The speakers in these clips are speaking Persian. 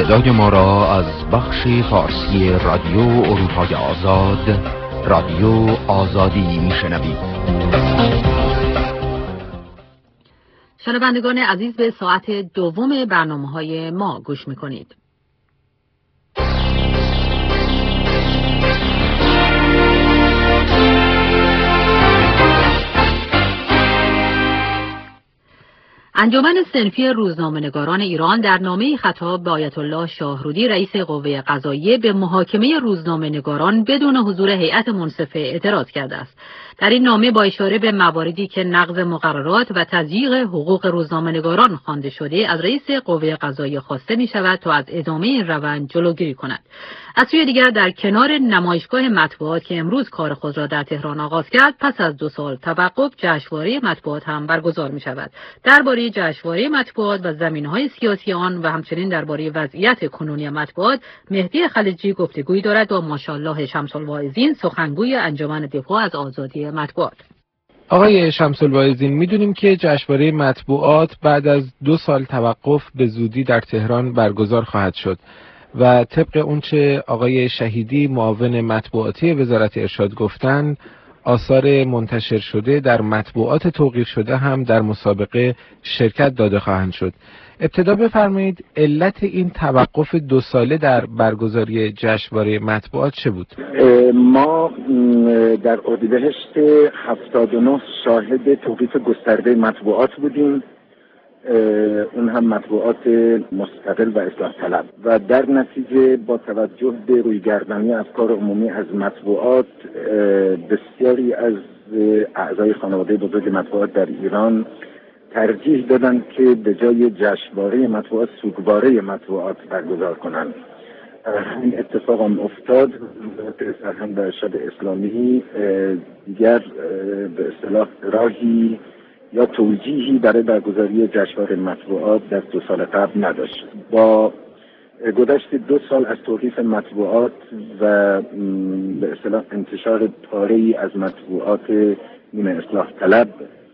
صدای ما را از بخش فارسی رادیو اروپای آزاد، رادیو آزادی میشنوید. شنوندگان عزیز، به ساعت دوم برنامه‌های ما گوش می‌کنید. انجمن صنفی روزنامه‌نگاران ایران در نامه‌ای خطاب به آیت الله شاهرودی رئیس قوه قضاییه به محاکمه روزنامه‌نگاران بدون حضور هیئت منصفه اعتراض کرده است. در این نامه با اشاره به مواردی که نقض مقررات و تضییق حقوق روزنامه‌نگاران خوانده شده، از رئیس قوه قضاییه خواسته می‌شود تا از ادامه این روند جلوگیری کند. از سوی دیگر در کنار نمایشگاه مطبوعات که امروز کار خود را در تهران آغاز کرد، پس از 2 سال توقف جشنواره مطبوعات هم برگزار می‌شود. درباره جشنواره مطبوعات و زمینه‌های سیاسی آن و همچنین درباره وضعیت کنونی مطبوعات، مهدی خلجی گفتگویی دارد با ماشاءالله شمس‌الواعظین، سخنگوی انجمن دفاع از آزادی مطبوعات. آقای شمس‌الواعظین، می‌دونیم که جشنواره مطبوعات بعد از 2 سال توقف به زودی در تهران برگزار خواهد شد و طبق اونچه آقای شهیدی معاون مطبوعاتی وزارت ارشاد گفتن، آثار منتشر شده در مطبوعات توقیف شده هم در مسابقه شرکت داده خواهند شد. ابتدا بفرمایید علت این توقف 2 ساله در برگزاری جشنواره مطبوعات چه بود؟ ما در اردیبهشت 79 شاهد توقیف گسترده مطبوعات بودیم، اون هم مطبوعات مستقل و اصلاح طلب، و در نتیجه با توجه به رویگردانی افکار عمومی از مطبوعات، بسیاری از اعضای خانواده بزرگ مطبوعات در ایران ترجیح دادن که به جای جشنواره مطبوعات سوگواره مطبوعات برگزار کنند. همین اتفاق هم افتاد. وزارت فرهنگ و ارشاد اسلامی دیگر به اصطلاح راهی یا توجیهی برای برگزاری جشنواره مطبوعات در 2 سال قبل نداشت. با گذشت 2 سال از توقیف مطبوعات و به اصطلاح انتشار پاره‌ای از مطبوعات نیمه اصلاح طلب،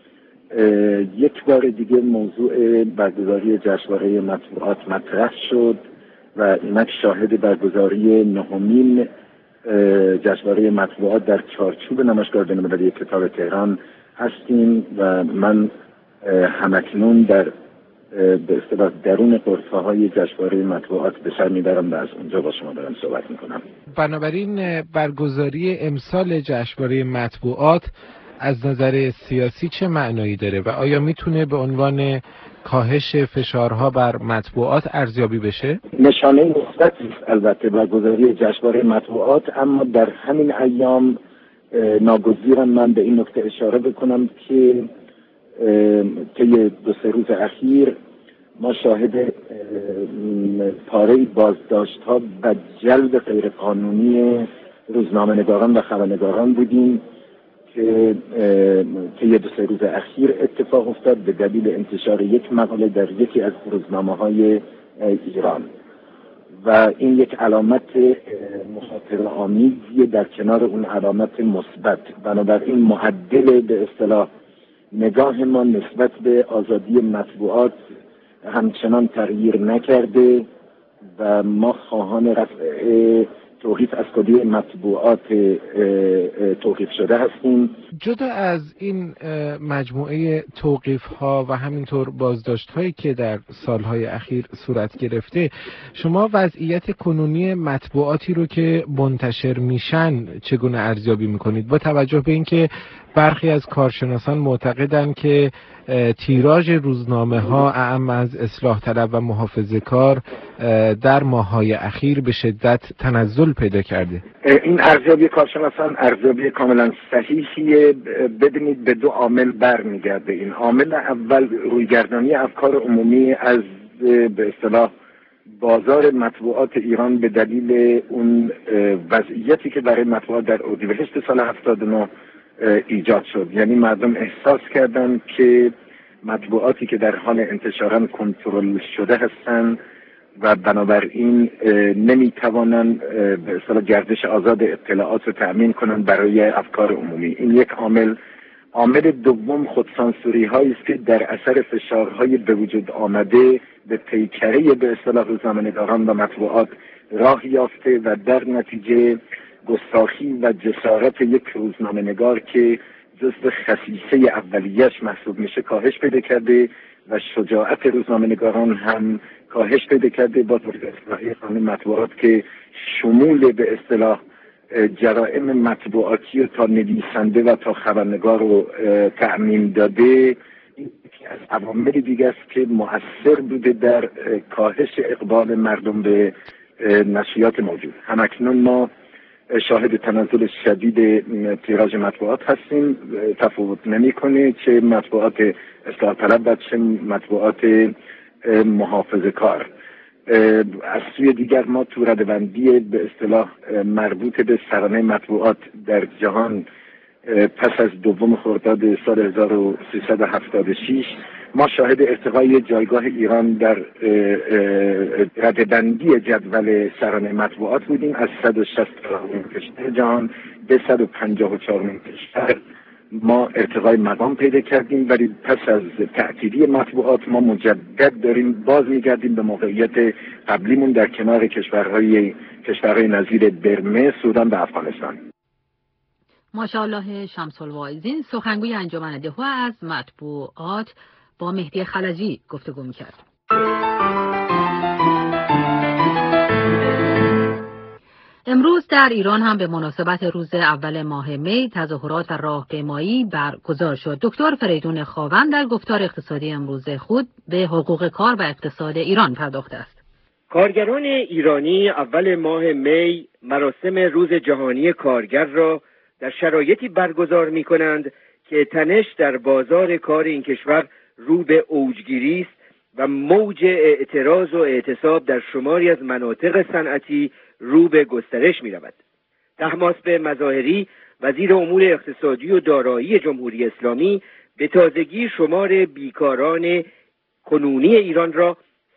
یک بار دیگه موضوع برگزاری جشنواره مطبوعات مطرح شد و اینک شاهد برگزاری 9مین جشنواره مطبوعات در چارچوب نمایشگاه بین‌المللی کتاب تهران هستیم و من همکنون در به اصطلاح درون غرفه‌های جشنواره مطبوعات به سر میبرم و از اونجا با شما دارم صحبت میکنم. بنابراین برگزاری امسال جشنواره مطبوعات از نظر سیاسی چه معنایی داره و آیا میتونه به عنوان کاهش فشارها بر مطبوعات ارزیابی بشه؟ نشانه مثبتی است البته برگزاری جشنواره مطبوعات، اما در همین ایام ناگزیرم من به این نکته اشاره بکنم که طی 2-3 روز اخیر ما شاهد پاره بازداشت‌ها و جلب غیرقانونی روزنامه‌نگاران و خبرنگاران بودیم که طی 2-3 روز اخیر اتفاق افتاد به دلیل انتشار یک مقاله در یکی از روزنامه‌های ایران و این یک علامت مخاطره آمیزی در کنار اون علامت مثبت. بنابراین معدل به اصطلاح نگاه ما نسبت به آزادی مطبوعات همچنان تغییر نکرده و ما خواهان رفع توقیف از کلیه مطبوعات توقیف شده هستیم. جدا از این مجموعه توقیف ها و همینطور بازداشت هایی که در سالهای اخیر صورت گرفته، شما وضعیت کنونی مطبوعاتی رو که منتشر میشن چگونه ارزیابی میکنید با توجه به اینکه برخی از کارشناسان معتقدند که تیراژ روزنامه ها اعم از اصلاح طلب و محافظه‌کار در ماه‌های اخیر به شدت تنزل پیدا کرده؟ این ارزیابی کارشناسان ارزیابی کاملا صحیحیه. بدونید به 2 عامل برمیگرده. این عامل اول رویگردانی افکار عمومی از به اصطلاح بازار مطبوعات ایران به دلیل اون وضعیتی که برای مطبوعات در اردیبهشت سال 79 ایجاد شد. یعنی مردم احساس کردند که مطبوعاتی که در حال انتشارن کنترل شده هستند و بنابراین نمیتوانند به اصطلاح گردش آزاد اطلاعات رو تأمین کنند برای افکار عمومی. این یک عامل عامل دوم خودسانسوری هایی است که در اثر فشارهای به وجود آمده به پیکره به اصطلاح روزنامه‌نگاران و مطبوعات راه یافته و در نتیجه گستاخی و جسارت یک روزنامه‌نگار که جزو خصیصه اولیه‌اش محسوب میشه کاهش پیدا کرده و شجاعت روزنامه‌نگاران هم کاهش پیدا کرده با طور اصلاحی قانون مطبوعات که شمول به اصطلاح جرائم مطبوعاتی و تا نویسنده و تا خبرنگار رو تأمین داده. این یکی از عوامل دیگه است که مؤثر بوده در کاهش اقبال مردم به نشریات موجود. همکنون ما شاهد تنزل شدید تیراژ مطبوعات هستیم، تفاوت نمی‌کنه چه مطبوعات اصلاح طلب و چه مطبوعات محافظه کار. از سوی دیگر ما تو ردبندی به اصطلاح مربوط به سرانه مطبوعات در جهان پس از دوم خرداد سال 1376 ما شاهد ارتقای جایگاه ایران در ردبندی جدول سرانه مطبوعات بودیم، از 160 کشور جهان به 154 کشور ما ارتقای مقام پیدا کردیم، ولی پس از تعطیلی مطبوعات ما مجدد داریم باز میگردیم به موقعیت قبلیمون در کنار کشورهای نظیر برمه، سودان و افغانستان. ماشاءالله شمس الواعظین، سخنگوی انجمن دهو از مطبوعات با مهدی خلجی گفتگو می‌کرد. امروز در ایران هم به مناسبت روز اول ماه می تظاهرات و راهپیمایی برگزار شد. دکتر فریدون خاوند در گفتار اقتصادی امروز خود به حقوق کار و اقتصاد ایران پرداخته است. کارگران ایرانی اول ماه می مراسم روز جهانی کارگر را در شرایطی برگزار می‌کنند که تنش در بازار کار این کشور رو به اوجگیری است و موج اعتراض و اعتصاب در شماری از مناطق صنعتی رو به گسترش می‌رود. طهماسب مظاهری، وزیر امور اقتصادی و دارایی جمهوری اسلامی، به تازگی شمار بیکاران کنونی ایران را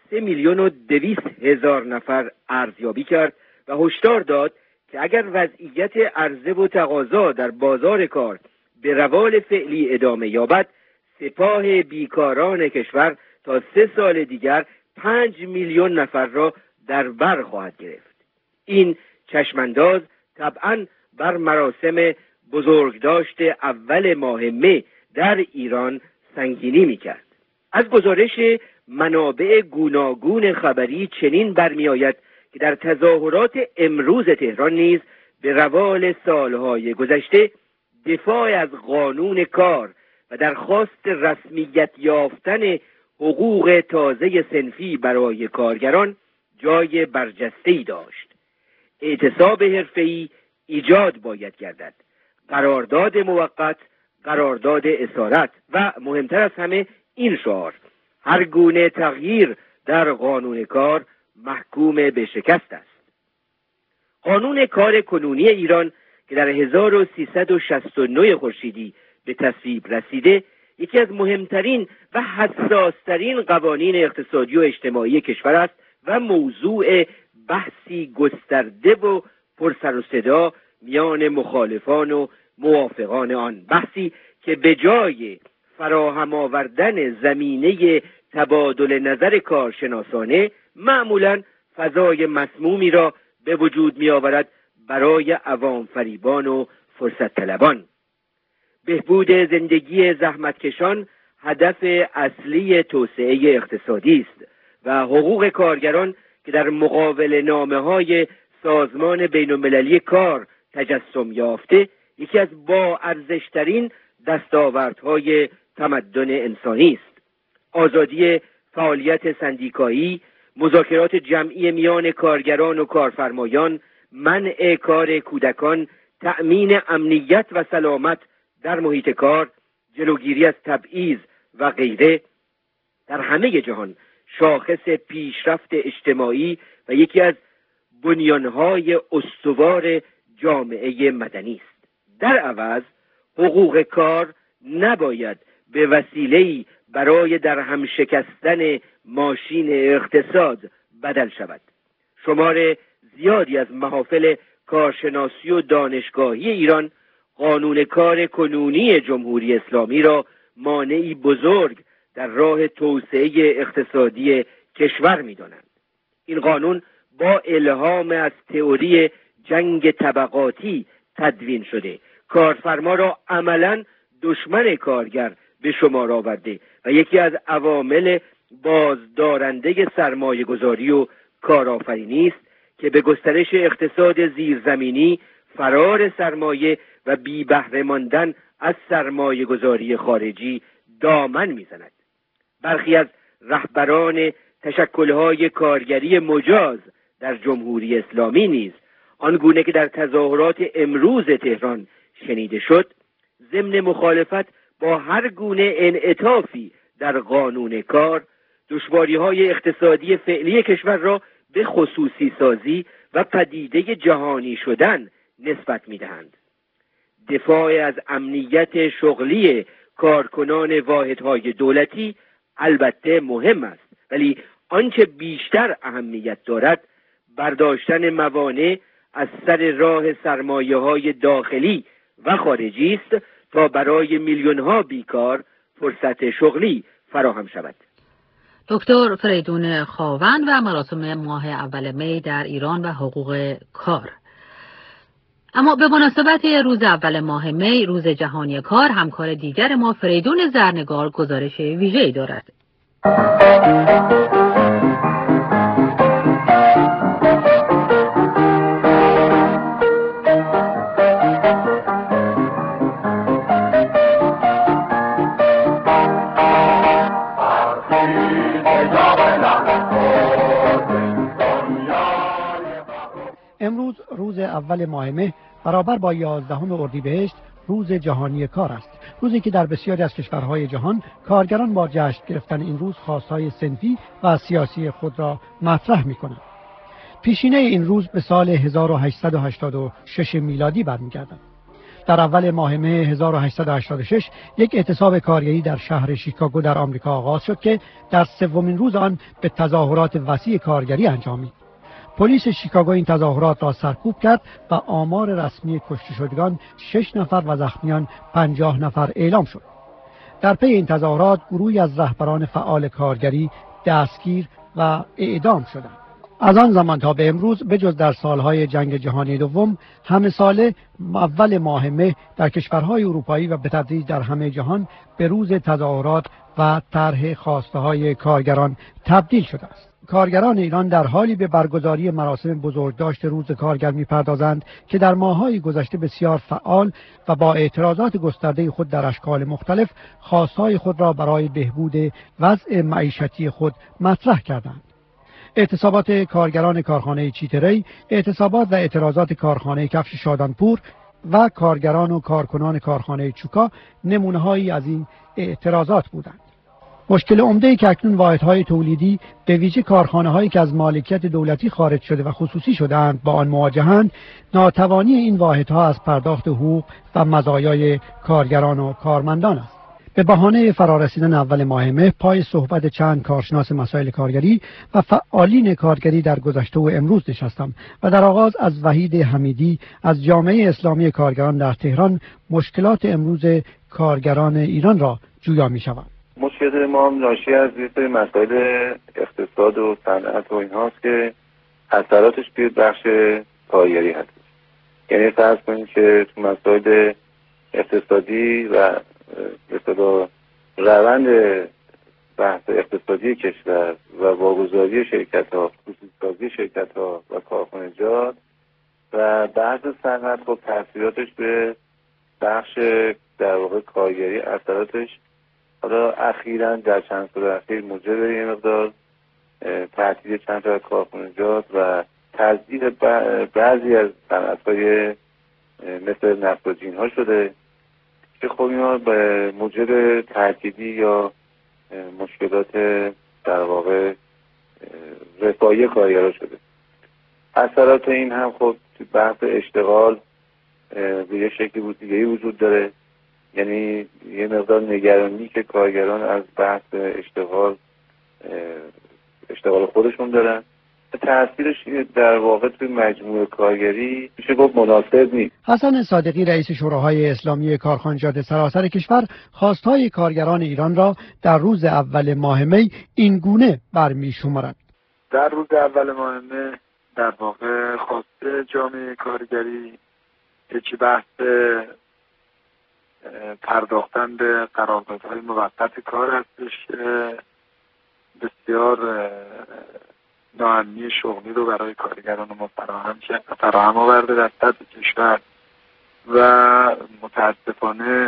3,200,000 نفر ارزیابی کرد و هشدار داد که اگر وضعیت عرضه و تقاضا در بازار کار به روال فعلی ادامه یابد، سپاه بیکاران کشور تا 3 سال دیگر 5 میلیون نفر را در بر خواهد گرفت. این چشمانداز طبعاً بر مراسم بزرگداشت اول ماه می در ایران سنگینی می‌کرد. از گزارش منابع گوناگون خبری چنین برمی‌آید که در تظاهرات امروز تهران نیز به روال سالهای گذشته دفاع از قانون کار و درخواست رسمیت یافتن حقوق تازه صنفی برای کارگران جای برجسته‌ای داشت. اعتصاب حرفه‌ای ایجاد باید گردد، قرارداد موقت، قرارداد اسارت و مهمتر از همه این شعار: هر گونه تغییر در قانون کار محکوم به شکست است. قانون کار کنونی ایران که در 1369 خورشیدی به تصویب رسیده، یکی از مهمترین و حساسترین قوانین اقتصادی و اجتماعی کشور است و موضوع بحثی گسترده و پرسر و صدا میان مخالفان و موافقان آن، بحثی که به جای فراهم آوردن زمینه تبادل نظر کارشناسانه معمولاً فضای مسمومی را به وجود می آورد برای عوام فریبان و فرصت طلبان. بهبود زندگی زحمتکشان هدف اصلی توسعه اقتصادی است و حقوق کارگران که در مقابل نامه‌های سازمان بین‌المللی کار تجسم یافته، یکی از با ارزشترین دستاوردهای تمدن انسانی است. آزادی فعالیت سندیکایی، مذاکرات جمعی میان کارگران و کارفرمایان، منع کار کودکان، تأمین امنیت و سلامت در محیط کار، جلوگیری از تبعیض و غیره در همه جهان شاخص پیشرفت اجتماعی و یکی از بنیانهای استوار جامعه مدنی است. در عوض حقوق کار نباید به وسیله‌ای برای در هم شکستن ماشین اقتصاد بدل شود. شمار زیادی از محافل کارشناسی و دانشگاهی ایران قانون کار کنونی جمهوری اسلامی را مانعی بزرگ در راه توسعه اقتصادی کشور می‌دانند. این قانون با الهام از تئوری جنگ طبقاتی تدوین شده، کارفرما را عملاً دشمن کارگر به شمار آورده و یکی از عوامل بازدارنده سرمایه‌گذاری و کارآفرینی است که به گسترش اقتصاد زیرزمینی، فرار سرمایه و بی بهره ماندن از سرمایه‌گذاری خارجی دامن میزند. برخی از رهبران تشکل‌های کارگری مجاز در جمهوری اسلامی نیز آنگونه که در تظاهرات امروز تهران شنیده شد، ضمن مخالفت با هر گونه انعطافی در قانون کار، دشواری‌های اقتصادی فعلی کشور را به خصوصی سازی و پدیده جهانی شدن نسبت می‌دهند. دفاع از امنیت شغلی کارکنان واحدهای دولتی البته مهم است، ولی آنچه بیشتر اهمیت دارد برداشتن موانع از سر راه سرمایه‌های داخلی و خارجی است تا برای میلیون‌ها بیکار فرصت شغلی فراهم شود. دکتر فریدون خاوند و مراسم ماه اول می در ایران و حقوق کار. اما به مناسبت روز اول ماه می، روز جهانی کار، همکار دیگر ما فریدون زرنگار گزارش ویژه‌ای دارد. امروز روز اول ماه مه برابر با 11 اردیبهشت روز جهانی کار است. روزی که در بسیاری از کشورهای جهان کارگران با جشن گرفتن این روز خواستهای صنفی و سیاسی خود را مطرح می‌کنند. پیشینه این روز به سال 1886 میلادی برمیگردد. در اول ماه مه 1886 یک اعتصاب کارگری در شهر شیکاگو در آمریکا آغاز شد که در سومین روز آن به تظاهرات وسیع کارگری انجامید. پلیس شیکاگو این تظاهرات را سرکوب کرد و آمار رسمی کشته شدگان 6 نفر و زخمیان 50 نفر اعلام شد. در پی این تظاهرات گروهی از رهبران فعال کارگری دستگیر و اعدام شدند. از آن زمان تا به امروز بجز در سالهای جنگ جهانی دوم، همه ساله اول ماه مه در کشورهای اروپایی و به تدریج در همه جهان به روز تظاهرات و طرح خواسته‌های کارگران تبدیل شده است. کارگران ایران در حالی به برگزاری مراسم بزرگداشت روز کارگر می‌پردازند که در ماه‌های گذشته بسیار فعال و با اعتراضات گسترده خود در اشکال مختلف خواستهای خود را برای بهبود وضع معیشتی خود مطرح کردند. اعتصابات کارگران کارخانه چیتری، اعتصابات و اعتراضات کارخانه کفش شادانپور و کارگران و کارکنان کارخانه چوکا نمونه‌هایی از این اعتراضات بودند. مشکل عمده‌ای که اکنون واحدهای تولیدی به ویژه کارخانه‌هایی که از مالکیت دولتی خارج شده و خصوصی شده‌اند با آن مواجهند، ناتوانی این واحدها از پرداخت حقوق و مزایای کارگران و کارمندان است. به بهانه فرارسیدن اول ماه مه پای صحبت چند کارشناس مسائل کارگری و فعالین کارگری در گذشته و امروز نشستم و در آغاز از وحید حمیدی از جامعه اسلامی کارگران در تهران مشکلات امروز کارگران ایران را جویا می‌شوم. مشکلات ما ناشی از یه سری مسائل اقتصاد و صنعت و اینهاست که اثراتش توی بخش کارگری هست. یعنی فرض کنید که تو مسائل اقتصادی و به اصطلاح روند بحث اقتصادی کشور و واگذاری شرکت‌ها، خصوصی‌سازی شرکت‌ها و کارخانجات و بحث صنعت خب تاثیراتش به بخش در واقع کارگری اثراتش حالا اخیراً در چند سال اخیر موجب یه مقدار تعطیل چند تا کارخانجات و تضعیف بعضی از صنعت‌های مثل نفت و جین‌ها شده که خب اینا به موجب تعطیلی یا مشکلات در واقع رفاهی کارگرها شده. اثرات این هم خب تو بحث اشتغال به یه شکلی دیگه‌ای وجود داره، یعنی یه مقدار نگرانی که کارگران از بحث اشتغال خودشون دارن. تأثیرش در واقع توی مجموعه کارگری میشه گفت مناسب نیست. حسن صادقی رئیس شوراهای اسلامی کارخانجات سراسر کشور خواستهای کارگران ایران را در روز اول ماه می این گونه برمی‌شمارد. در روز اول ماه می در واقع خواسته جامعه کارگری یکی بحث پرداختن به قراردادهای موقت کار هستش که بسیار ناامنی شغلی رو برای کارگران ما فراهم آورده در سطح کشور و متاسفانه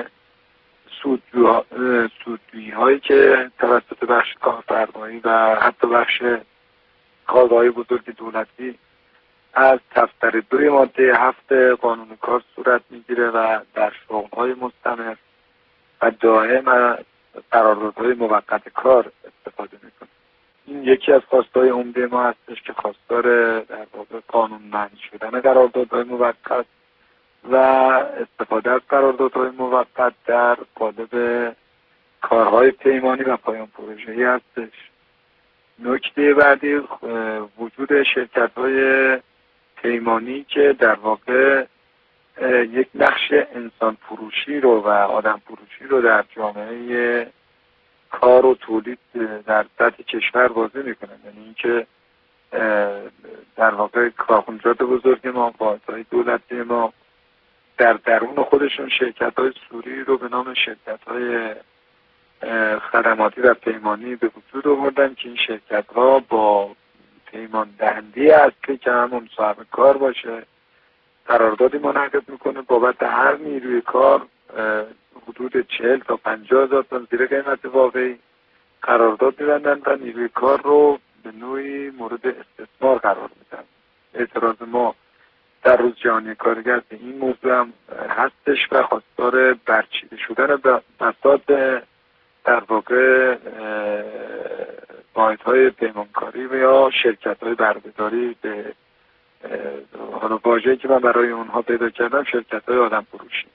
سودجویی هایی که توسط بخش کارفرمایی و حتی بخش کارگاه‌های بزرگ دولتی از دفتر 2 ماده 7 قانون کار صورت میگیره و در شغل‌های مستمر و دائم از قراردادهای موقت کار استفاده میکنه. این یکی از خواستهای عمده ما هستش که خواستار در واقع قانون‌مند شدن قراردادهای موقت و استفاده از قراردادهای موقت در قالب کارهای پیمانی و پایان پروژه‌ای هستش. نکته بعدی وجود شرکت‌های پیمانی که در واقع یک نقش انسان فروشی رو و آدم فروشی رو در جامعه کار و تولید در سطح کشور بازی میکنن. یعنی اینکه در واقع کارخانجات بزرگ ما، واحدهای دولتی ما در درون خودشون شرکت‌های سوری رو به نام شرکت‌های خدماتی و پیمانی به وجود آوردن که این شرکت‌ها با پیمان دهنده اصلی که همون صاحب کار باشه قراردادی منعقد میکنه بابت هر نیروی کار حدود 40 تا 50 هزار تومان زیر قیمت واقعی قرارداد میبندن و نیروی کار رو به نوعی مورد استثمار قرار میدن. اعتراض ما در روز جهانی کارگر به این موضوع هم هستش و خواستار برچیده شدن بساط در واقع واحدهای پیمانکاری و یا شرکت‌های بردهداری به حالا واژه‌ای که من برای اونها پیدا کردم شرکت‌های آدم فروشی.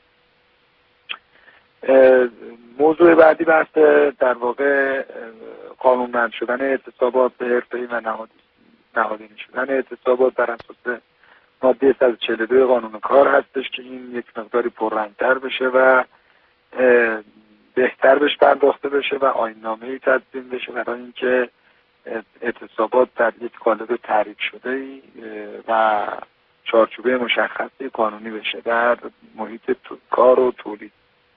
موضوع بعدی بحث در واقع قانونمند شدن اعتصابات به حرفه‌ای و نهادینه شدن اعتصابات بر اساس ماده 142 قانون کار هستش که این یک مقداری پررنگ‌تر بشه و بهتر بهش پرداخته بشه و آیین‌نامه‌ای تدوین بشه برای اینکه اعتصابات در یک قالب تعریف شده و چارچوبه مشخصی قانونی بشه در محیط کار و تولید.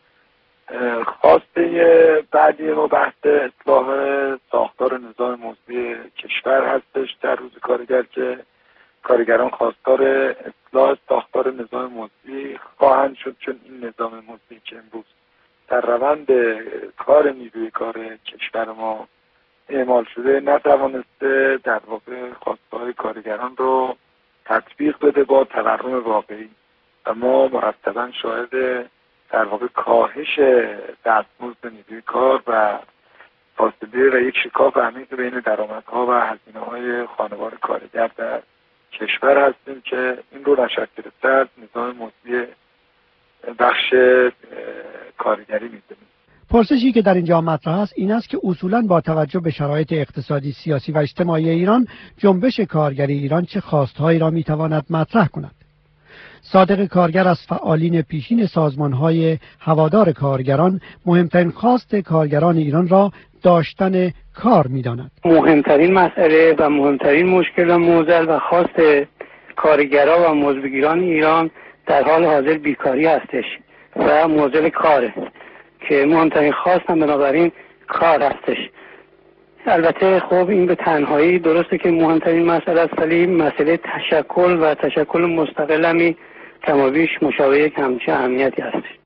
خواسته بعدی ما بحث اصلاح ساختار نظام مزدی کشور هستش در روز کارگر که کارگران خواستار اصلاح ساختار نظام مزدی خواهند شد چون این نظام مزدی که امروز در روند کار نیروی کار کشور ما اعمال شده نتوانسته در واقع خواستهای کارگران رو تطبیق بده با تورم واقعی و ما مرتبا شاهد در واقع کاهش دستمزد نیروی کار و فاصله و یک شکاف عمیق بین درآمدها و هزینه‌های خانوار کارگر در کشور هستیم که این رو نشأت گرفته از نظام مزدی بخش کارگری می‌دونیم. پرسشی که در اینجا مطرح است این است که اصولاً با توجه به شرایط اقتصادی، سیاسی و اجتماعی ایران جنبش کارگری ایران چه خواستهایی را می‌تواند مطرح کند. صادق کارگر از فعالین پیشین سازمان‌های هوادار کارگران مهمترین خواست کارگران ایران را داشتن کار می‌داند. مهمترین مسئله و مهمترین مشکل و معضل و خواست کارگران و مزدگیران ایران در حال حاضر بیکاری هستش و معضل کاره که مهمترین خواست هم بنابراین کار هستش. البته خب این به تنهایی درسته که مهمترین مسئله است ولی مسئله تشکل و تشکل مستقل همی کمابیش مشابه یک همچین اهمیتی هستش.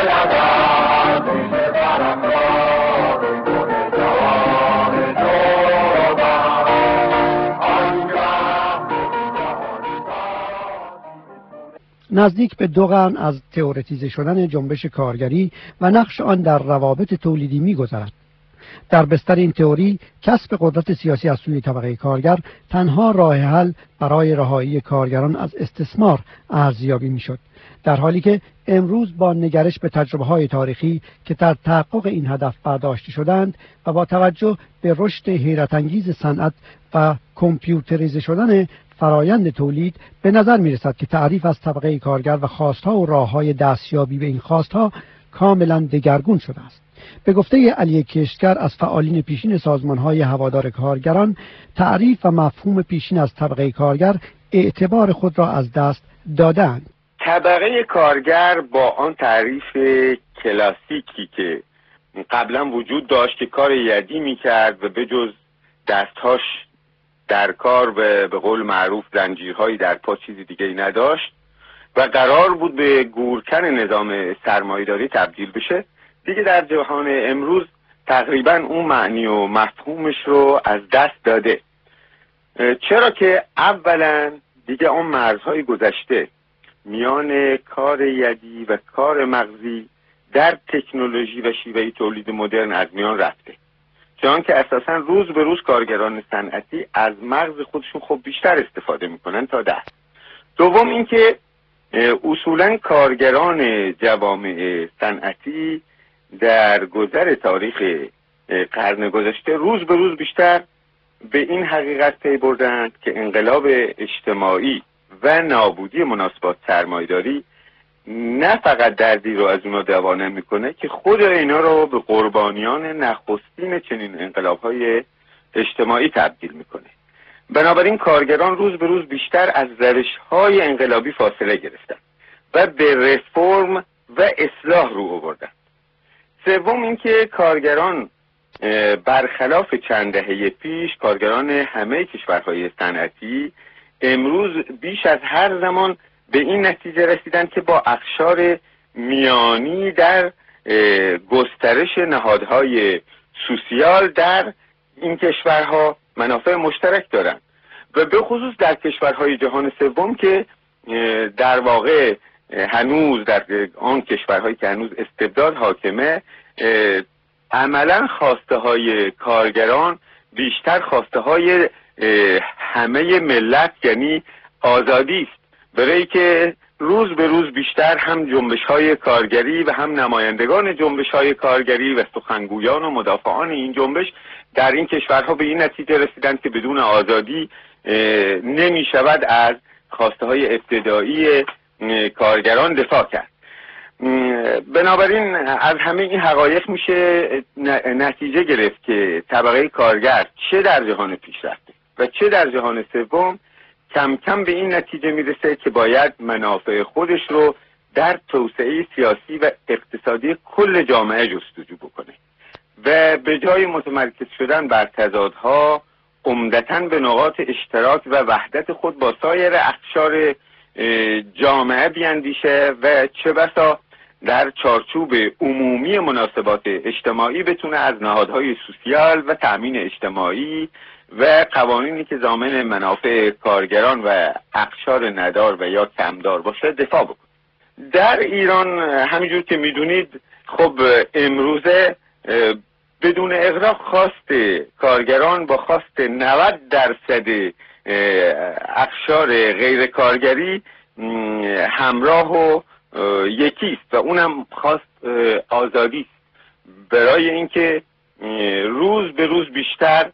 نزدیک به 2 قرن از تئوریتیزه شدن جنبش کارگری و نقش آن در روابط تولیدی می‌گذرد. در بستر این تئوری کسب قدرت سیاسی از سوی طبقه کارگر تنها راه حل برای رهایی کارگران از استثمار ارزیابی میشد، در حالی که امروز با نگرش به تجربه‌های تاریخی که در تحقق این هدف برداشته شدند و با توجه به رشد حیرت‌انگیز صنعت و کامپیوتریزه شدن فرایند تولید، به نظر می‌رسد که تعریف از طبقه کارگر و خواست‌ها و راه‌های دستیابی به این خواست‌ها کاملاً دگرگون شده است. به گفته علی کشتگر از فعالین پیشین سازمان‌های هوادار کارگران، تعریف و مفهوم پیشین از طبقه کارگر اعتبار خود را از دست دادند. طبقه کارگر با آن تعریف کلاسیکی که قبلا وجود داشت که کار یدی می‌کرد و به جز دستهاش در کار به قول معروف زنجیرهایی در پا چیزی دیگه نداشت و قرار بود به گورکن نظام سرمایه‌داری تبدیل بشه، دیگه در جهان امروز تقریبا اون معنی و مفهومش رو از دست داده. چرا که اولا دیگه اون مرزهای گذشته میان کار یدی و کار مغزی در تکنولوژی و شیوه تولید مدرن از میان رفته، چون که اساسا روز به روز کارگران صنعتی از مغز خودشون خب بیشتر استفاده میکنن تا دست. دوم اینکه اصولا کارگران جوامع صنعتی در گذر تاریخ قرن گذشته روز به روز بیشتر به این حقیقت پی بردند که انقلاب اجتماعی و نابودی مناسبات سرمایه‌داری نه فقط دردی رو از اونا دوا نمیکنه که خود اینا رو به قربانیان نخستین چنین انقلاب‌های اجتماعی تبدیل میکنه. بنابراین کارگران روز به روز بیشتر از روش‌های انقلابی فاصله گرفتن و به رفرم و اصلاح رو آوردن. سوم اینکه کارگران برخلاف چند دهه پیش، کارگران همه کشورهای صنعتی امروز بیش از هر زمان به این نتیجه رسیدن که با اقشار میانی در گسترش نهادهای سوسیال در این کشورها منافع مشترک دارند و به خصوص در کشورهای جهان سوم که در واقع هنوز در آن کشورهایی که هنوز استبداد حاکمه، عملا خواسته های کارگران بیشتر خواسته های همه ملت یعنی آزادی است، برای که روز به روز بیشتر هم جنبش های کارگری و هم نمایندگان جنبش های کارگری و سخنگویان و مدافعان این جنبش در این کشورها به این نتیجه رسیدند که بدون آزادی نمی شود از خواسته های ابتدایی کارگران دفاع کرد. بنابراین از همه این حقایق میشه نتیجه گرفت که طبقه کارگر چه در جهان پیشرفته و چه در جهان سوم کم کم به این نتیجه میرسه که باید منافع خودش رو در توسعه سیاسی و اقتصادی کل جامعه جستجو بکنه و به جای متمرکز شدن بر تضادها عمدتاً به نقاط اشتراک و وحدت خود با سایر اقشار جامعه بیاندیشه و چه بسا در چارچوب عمومی مناسبات اجتماعی بتونه از نهادهای سوسیال و تأمین اجتماعی و قوانینی که ضامن منافع کارگران و اقشار ندار و یا کمدار باشه دفاع بکنه. در ایران همینجور که میدونید خب امروزه بدون اغراق خواست کارگران با خواست 90% اقشار غیر کارگری همراه و یکیست و اونم خواست آزادی است، برای اینکه روز به روز بیشتر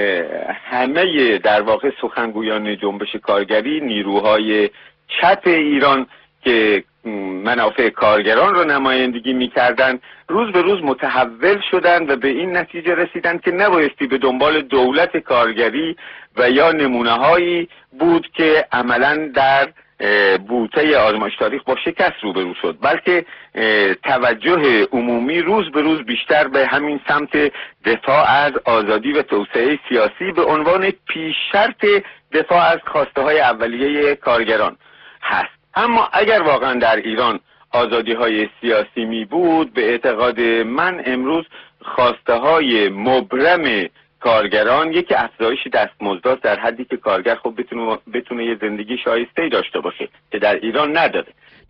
همه در واقع سخنگویان جنبش کارگری، نیروهای چپ ایران که منافع کارگران رو نمایندگی می‌کردن، روز به روز متحول شدن و به این نتیجه رسیدن که نبایستی به دنبال دولت کارگری و یا نمونه‌هایی بود که عملاً در بوته آزمایش تاریخ با شکست روبرو شد، بلکه توجه عمومی روز به روز بیشتر به همین سمت دفاع از آزادی و توسعه سیاسی به عنوان پیش شرط دفاع از خواسته های اولیه کارگران هست. اما اگر واقعا در ایران آزادی های سیاسی می بود، به اعتقاد من امروز خواسته های مبرم کارگران یکی افزایش دستمزد در حدی که کارگر خب بتونه یه زندگی شایسته داشته باشه که در ایران نداره.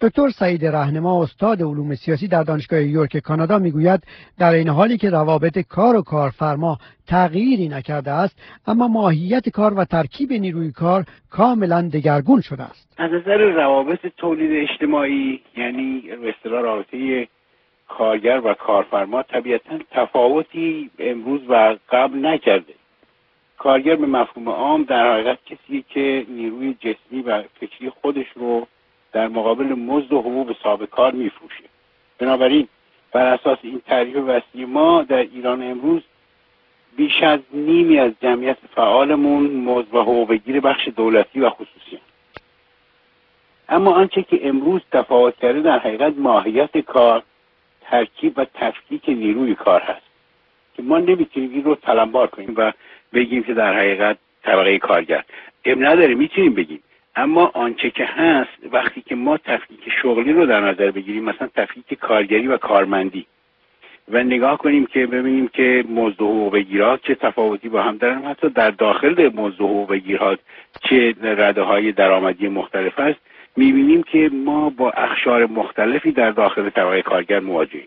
دکتر سعید رهنما استاد علوم سیاسی در دانشگاه یورک کانادا میگوید در این حالی که روابط کار و کارفرما تغییری نکرده است، اما ماهیت کار و ترکیب نیروی کار کاملا دگرگون شده است. از نظر روابط تولید اجتماعی، یعنی به اصطلاح رابطه کارگر و کارفرما، طبیعتا تفاوتی امروز و قبل نکرده. کارگر به مفهوم عام در حقیقت کسی که نیروی جسمی و فکری خودش رو در مقابل مزد و حقوق صاحب کار میفروشه. بنابراین بر اساس این تعریف وسیع ما در ایران امروز بیش از نیمی از جمعیت فعالمون مزد و حقوق بگیر بخش دولتی و خصوصی هست. اما آنچه که امروز تفاوت کرده در حقیقت ماهیت کار، ترکیب و تفکیک نیروی کار هست که ما نمیتونیم این رو تلمبار کنیم و بگیم که در حقیقت طبقه کارگر نداره، میتونیم بگیم. اما آنچه که هست وقتی که ما تفکیک شغلی رو در نظر بگیریم، مثلا تفکیک کارگری و کارمندی، و نگاه کنیم که ببینیم که مزد و حقوق بگیرها چه تفاوتی با هم دارن، حتی در داخل مزد و حقوق بگیرها چه رده‌های درآمدی مختلف است، میبینیم که ما با اقشار مختلفی در داخل طبقه کارگر مواجهیم.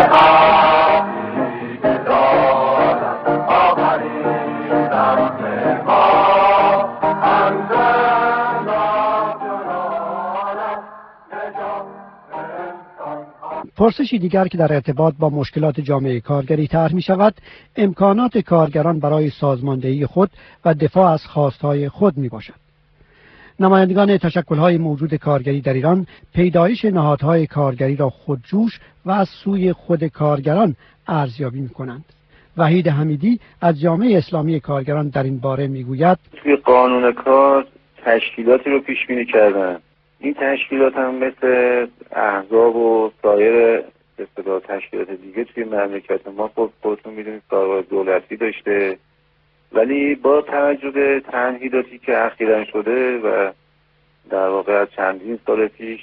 پرسشی دیگر که در ارتباط با مشکلات جامعه کارگری طرح می شود، امکانات کارگران برای سازماندهی خود و دفاع از خواستهای خود می باشد. نمایندگان تشکل‌های موجود کارگری در ایران پیدایش نهادهای کارگری را خودجوش و از سوی خود کارگران ارزیابی می‌کنند. وحید حمیدی از جامعه اسلامی کارگران در این باره می‌گوید: توی قانون کار تشکیلاتی رو پیش بینی کردن. این تشکیلات هم مثل احزاب و سایر اصطلاح تشکیلات دیگه توی مملکت ما خودتون می‌دونید کارهای دولتی داشته، ولی با توجه به تمهیداتی که اخیراً شده و در واقع از چندین سال پیش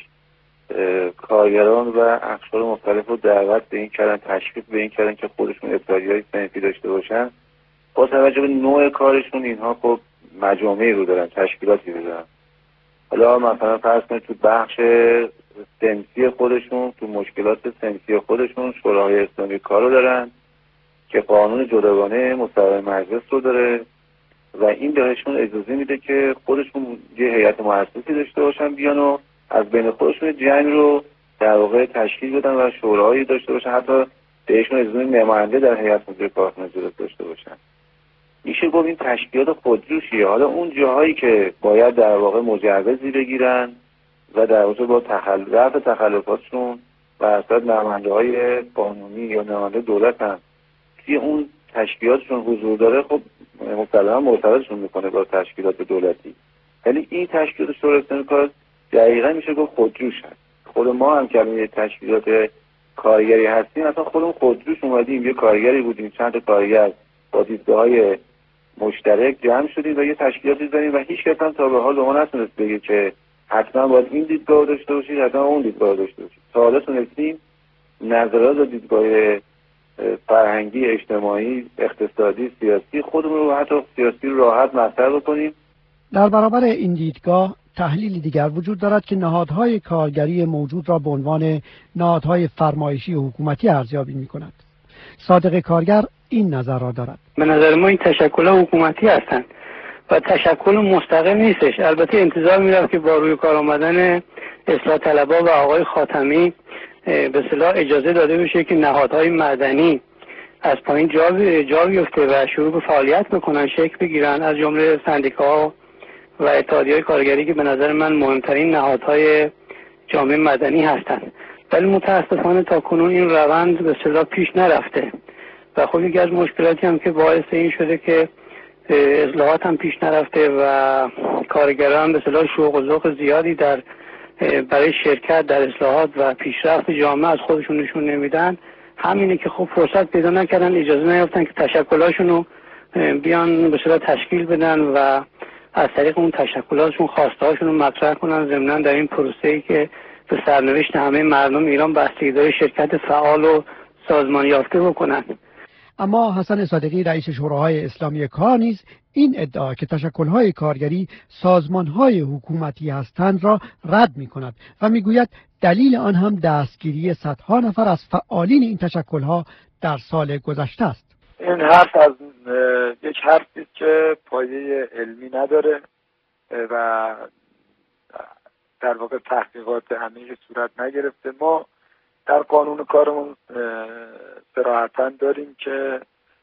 کارگران و اقشار مختلف رو دعوت به این کردن، تشویق به این کردن که خودشون ابتدایی‌های صنفی داشته باشن. با توجه به نوع کارشون اینها خب مجامعی رو دارن، تشکیلاتی رو دارن. حالا مثلا فرض کنید تو بخش صنفی خودشون، تو مشکلات صنفی خودشون شورای اسلامی کار رو دارن که قانون جداگانه مصوبه مجلس رو داره و این بهشون اجازه میده که خودشون یه هیئت مؤسساتی داشته باشن، بیان و از بین خودشون جنگ رو در واقع تشکیل بدن و شورایی داشته باشن، حتی بهشون اجازه نماینده در هیئت مدیره کارخانه داشته باشن. میشه گفت این تشکیلات خودجوشیه. حالا اون جاهایی که باید در واقع مجوزی بگیرن و در واقع با رفع تخلفاتشون و اصلا نماینده‌های قانونی یا نماینده دولت هم توی اون تشکیلاتشون حضور داره، خب مسلماً مرتبطشون میکنه با تشکیلات دولتی. ولی این تشکیلات شورای اسلامی کار دقیقاً میشه گفت خودجوش هست. خود ما هم که یه تشکیلات کارگری هستیم، اصلا خودمون خودجوش اومدیم، یه کارگری بودیم، چند تا کارگر با دیدگاه‌های مشترک جمع شدیم و یه تشکیلاتی زدیم و هیچ کس هم تا به حال به ما نتونست بگه که حتما باید این دیدگاه داشته باشید، حتما اون دیدگاه داشته باشید. تا حالا تونستیم نظرات و دیدگاه فرهنگی، اجتماعی، اقتصادی، سیاسی خودمون رو حتی سیاسی راحت مطرح بکنیم. در برابر این دیدگاه تحلیلی دیگر وجود دارد که نهادهای کارگری موجود را به عنوان نهادهای فرمایشی حکومتی ارزیابی می‌کند. صادق کارگر این نظر را دارد. به نظر ما این تشکل‌ها حکومتی هستند و تشکل مستقل نیستش. البته انتظار می‌رفت که با روی کار آمدن اصلاح طلبها و آقای خاتمی به اصطلاح اجازه داده بشه که نهادهای مدنی از پایین جا بیفته و شروع به فعالیت بکنن، شکل بگیرن، از جمله سندیکاها و اتحادیه‌های کارگری که به نظر من مهمترین نهادهای جامعه مدنی هستند. ولی متاسفانه تا کنون این روند به اصطلاح پیش نرفته و خب یکی از مشکلاتی هم که باعث این شده که اصلاحات هم پیش نرفته و کارگران به اصطلاح شوق و ذوق زیادی برای شرکت در اصلاحات و پیشرفت جامعه از خودشون نشون نمیدن. همینه که خب فرصت پیدا نکردن، اجازه نیافتن که تشکلاشون رو بیان به اصطلاح تشکیل بدن و از طریق اون تشکلاتشون خواستهاشون رو مطرح کنن، ضمناً در این پروسه‌ای که به سرنوشت همه مردم ایران بستگی داره شرکت فعال و سازمان یافته بکنن. اما حسن صادقی رئیس شوراهای اسلامی کار نیز این ادعا که تشکل‌های کارگری سازمان‌های حکومتی هستند را رد می‌کند و می‌گوید دلیل آن هم دستگیری صدها نفر از فعالین این تشکل‌ها در سال گذشته است. این حرف از یک حرفی است که پایه علمی نداره و در واقع تحقیقات عمیقی صورت نگرفته. ما در قانون کارمون صراحتاً داریم که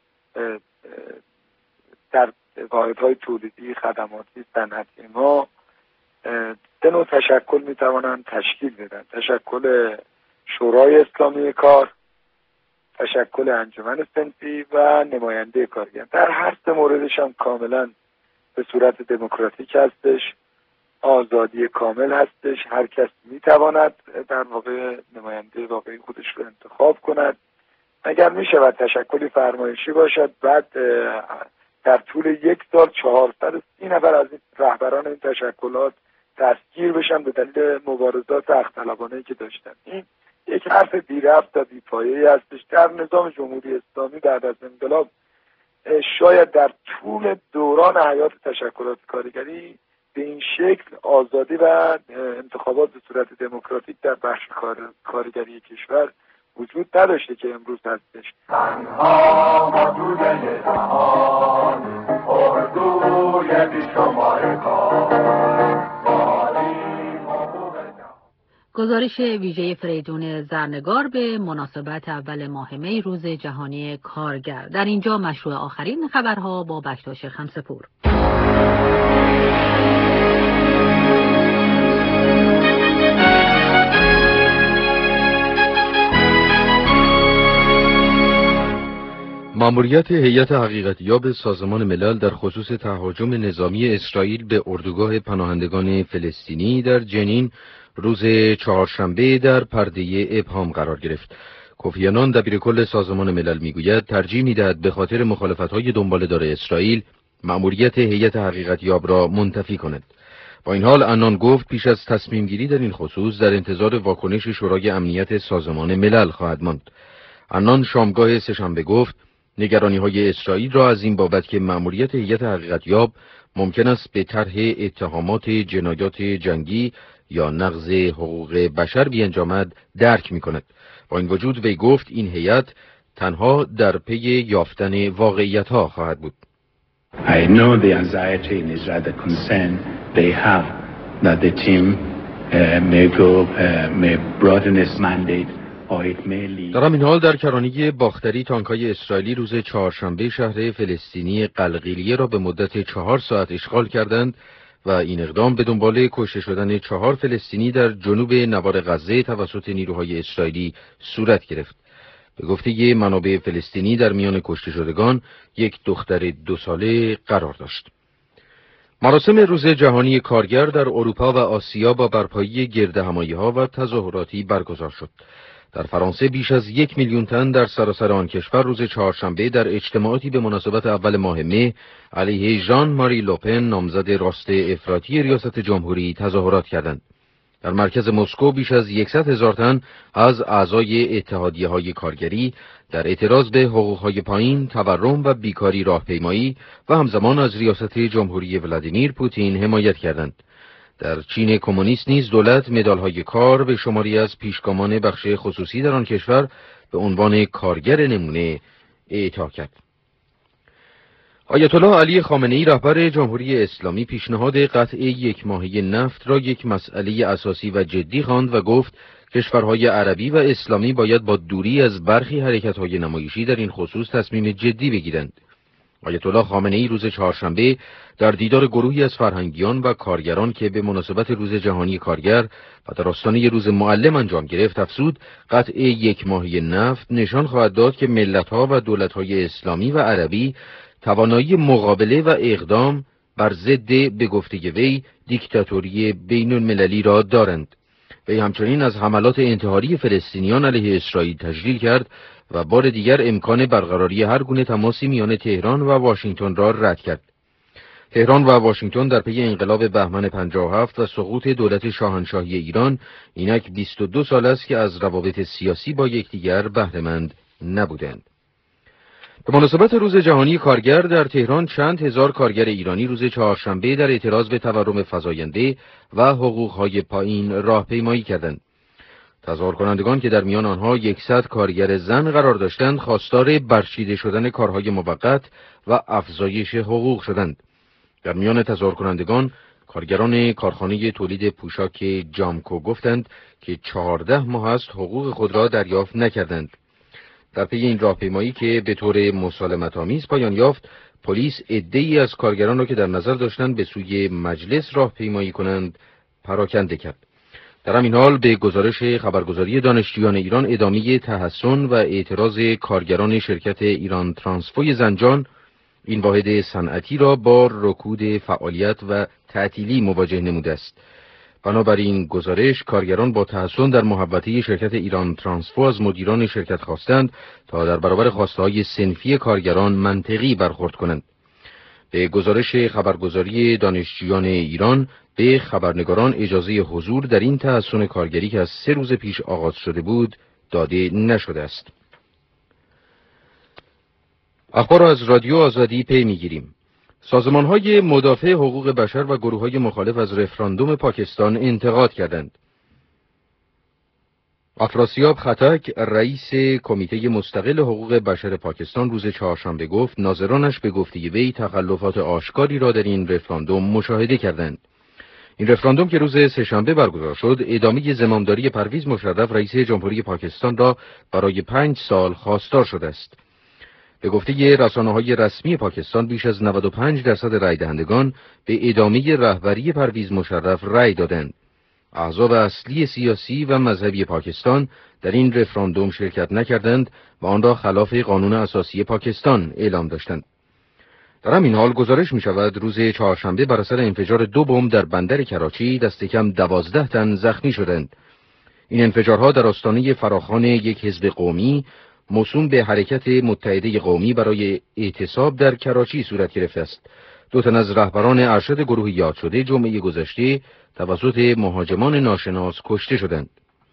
در واحدهای تولیدی، خدماتی، صنعتی ما سه نوع تشکل میتوانند تشکیل بدن: تشکل شورای اسلامی کار، تشکل انجمن صنفی و نماینده کارگر. در هر سه موردش هم کاملا به صورت دموکراتیک هستش، آزادی کامل هستش، هر کس میتواند در واقع نماینده واقعی خودش رو انتخاب کند. اگر میشود تشکلی فرمایشی باشد، بعد در طول یک سال 430 نفر از رهبران این تشکلات دستگیر بشن به دلیل مبارزات حق طلبانه‌ای که داشتن. این یک حرف بی ربط و بی پایه‌ای هستش. در نظام جمهوری اسلامی بعد از انقلاب شاید در طول دوران حیات تشکلات کارگری به این شکل آزادی و انتخابات به صورت دموکراتیک در بخش کارگری کشور وجود نداشته که امروز هستش. گزارش ویژه فریدون زرنگار به مناسبت اول ماه می روز جهانی کارگر. در اینجا مشروع آخرین خبرها با بکتاش خمسپور. مأموریت هیئت حقیقتیاب سازمان ملل در خصوص تهاجم نظامی اسرائیل به اردوگاه پناهندگان فلسطینی در جنین روز چهارشنبه در پرده ابهام قرار گرفت. کوفی عنان دبیرکل سازمان ملل میگوید ترجیح میدهد به خاطر مخالفت‌های دنباله‌دار اسرائیل مأموریت هیئت حقیقتیاب را منتفی کند. با این حال عنان گفت پیش از تصمیم گیری در این خصوص در انتظار واکنش شورای امنیت سازمان ملل خواهد ماند. عنان شامگاه سه‌شنبه گفت نگرانی‌های اسرائیل را از این بابت که مأموریت هیئت حقیقتیاب ممکن است به طرح اتهامات جنایات جنگی یا نقض حقوق بشر بیانجامد درک می‌کند. با این وجود وی گفت این هیئت تنها در پی یافتن واقعیت‌ها خواهد بود. I know the anxiety and Israel, the concern they have that the team may broaden its mandate. در همین حال در کرانه باختری تانک‌های اسرائیلی روز چهارشنبه شهر فلسطینی قلقیلیه را به مدت 4 ساعت اشغال کردند و این اقدام به دنبال کشته شدن 4 فلسطینی در جنوب نوار غزه توسط نیروهای اسرائیلی صورت گرفت. به گفته منابع فلسطینی در میان کشته شدگان یک دختر 2 ساله قرار داشت. مراسم روز جهانی کارگر در اروپا و آسیا با برپایی گردهمایی‌ها و تظاهراتی برگزار شد. در فرانسه بیش از 1 میلیون تن در سراسر آن کشور روز چهارشنبه در اجتماعاتی به مناسبت اول ماه مه علیه ژان ماری لوپن نامزد راست افراطی ریاست جمهوری تظاهرات کردند. در مرکز مسکو بیش از 100,000 تن از اعضای اتحادیه‌های کارگری در اعتراض به حقوق‌های پایین، تورم و بیکاری راهپیمایی و همزمان از ریاست جمهوری ولادیمیر پوتین حمایت کردند. در چین کمونیست نیز دولت مدال‌های کار به شماری از پیشگامان بخش خصوصی در آن کشور به عنوان کارگر نمونه اعطا کرد. آیت الله علی خامنه‌ای رهبر جمهوری اسلامی پیشنهاد قطع 1 ماهه نفت را یک مسئله اساسی و جدی خواند و گفت کشورهای عربی و اسلامی باید با دوری از برخی حرکت‌های نمایشی در این خصوص تصمیم جدی بگیرند. آیت الله خامنه‌ای روز چهارشنبه در دیدار گروهی از فرهنگیان و کارگران که به مناسبت روز جهانی کارگر و در آستانه روز معلم انجام گرفت افزود قطع 1 ماهه نفت نشان خواهد داد که ملت‌ها و دولت‌های اسلامی و عربی توانایی مقابله و اقدام بر ضد به گفته وی دیکتاتوری بین‌المللی را دارند. وی همچنین از حملات انتحاری فلسطینیان علیه اسرائیل تجلیل کرد و بار دیگر امکان برقراری هر گونه تماسی میان تهران و واشنگتن را رد کرد. تهران و واشنگتن در پی انقلاب بهمن 57 و سقوط دولت شاهنشاهی ایران اینک 22 سال است که از روابط سیاسی با یکدیگر بهره‌مند نبودند. به مناسبت روز جهانی کارگر در تهران چند هزار کارگر ایرانی روز چهارشنبه در اعتراض به تورم فزاینده و حقوق‌های پایین راهپیمایی کردند. تظاهر کنندگان که در میان آنها 100 کارگر زن قرار داشتند، خواستار برچیده شدن کارهای موقت و افزایش حقوق شدند. در میان تظاهر کنندگان کارگران کارخانه تولید پوشاک جامکو گفتند که 14 ماه است حقوق خود را دریافت نکردند. در پی این راهپیمایی که به طور مسالمت‌آمیز پایان یافت، پلیس عده‌ای از کارگران را که در نظر داشتند به سوی مجلس راهپیمایی کنند پراکنده کرد. در همین حال به گزارش خبرگزاری دانشجویان ایران، ادامه تحصن و اعتراض کارگران شرکت ایران ترانسفوی زنجان این واحد صنعتی را با رکود فعالیت و تعطیلی مواجه نموده است. بنابراین گزارش، کارگران با تحصن در محوطه شرکت ایران ترانسفو از مدیران شرکت خواستند تا در برابر خواسته‌های صنفی کارگران منطقی برخورد کنند. به گزارش خبرگزاری دانشجویان ایران، به خبرنگاران اجازه حضور در این تحصن کارگری که از 3 روز پیش آغاز شده بود داده نشده است. اخبار را از رادیو آزادی پی می‌گیریم. سازمان‌های مدافع حقوق بشر و گروه‌های مخالف از رفراندوم پاکستان انتقاد کردند. افراسیاب خطک، رئیس کمیته مستقل حقوق بشر پاکستان، روز چهارشنبه گفت ناظرانش به گفته وی تخلفات آشکاری را در این رفراندوم مشاهده کردند. این رفراندوم که روز سه‌شنبه برگزار شد، ادامه زمامداری پرویز مشرف رئیس جمهوری پاکستان را برای 5 سال خواستار شده است. به گفته رسانه‌های رسمی پاکستان، بیش از 95% رای دهندگان به ادامه رهبری پرویز مشرف رای دادند. احزاب اصلی سیاسی و مذهبی پاکستان در این رفراندوم شرکت نکردند و آن را خلاف قانون اساسی پاکستان اعلام داشتند. در همین حال گزارش می شود روز چهارشنبه بر اثر انفجار 2 بمب در بندر کراچی دست کم 12 تن زخمی شدند. این انفجارها در آستانه فراخوان یک حزب قومی موسوم به حرکت متحده قومی برای اعتصاب در کراچی صورت گرفته است. 2 تن از رهبران ارشد گروه یاد شده جمعه گذشته توسط مهاجمان ناشناس کشته شدند.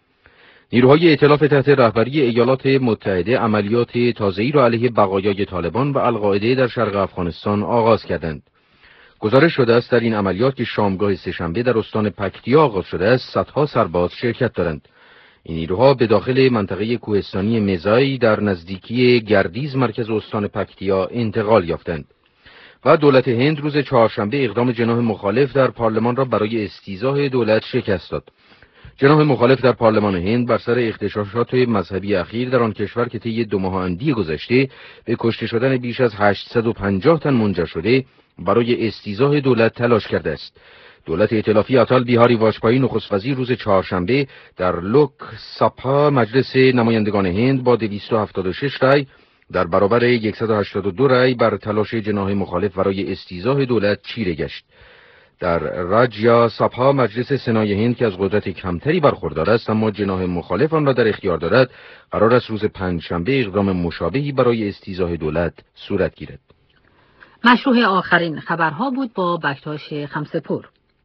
نیروهای ائتلاف تحت رهبری ایالات متحده عملیات تازه‌ای را علیه بقایای طالبان و القاعده در شرق افغانستان آغاز کردند. گزارش شده است در این عملیات که شامگاه سه‌شنبه در استان پکتیا آغاز شده است، صدها سرباز شرکت دارند. این نیروها به داخل منطقه کوهستانی مزای در نزدیکی گردیز مرکز استان پکتیا انتقال یافتند. و دولت هند روز چهارشنبه اقدام جناح مخالف در پارلمان را برای استیضاح دولت شکست داد. جناح مخالف در پارلمان هند بر سر اغتشاشات مذهبی اخیر در آن کشور که طی 2 ماه اندی گذشته به کشته شدن بیش از 850 تن منجر شده، برای استیضاح دولت تلاش کرده است. دولت ائتلافی اطال بیهاری واجپایی نخست وزیر روز چهارشنبه در لوک سبها مجلس نمایندگان هند با 276 رای در برابر 182 رای بر تلاش جناح مخالف برای استیضاح دولت چیره گشت. در راجیا سبها مجلس سنای هند که از قدرت کمتری برخوردار است اما جناح مخالف آن را در اختیار دارد، قرار است روز پنجشنبه اقدام مشابهی برای استیضاح دولت صورت گیرد. مشروع آخرین خبرها بود با بکتاش خمسه‌پور.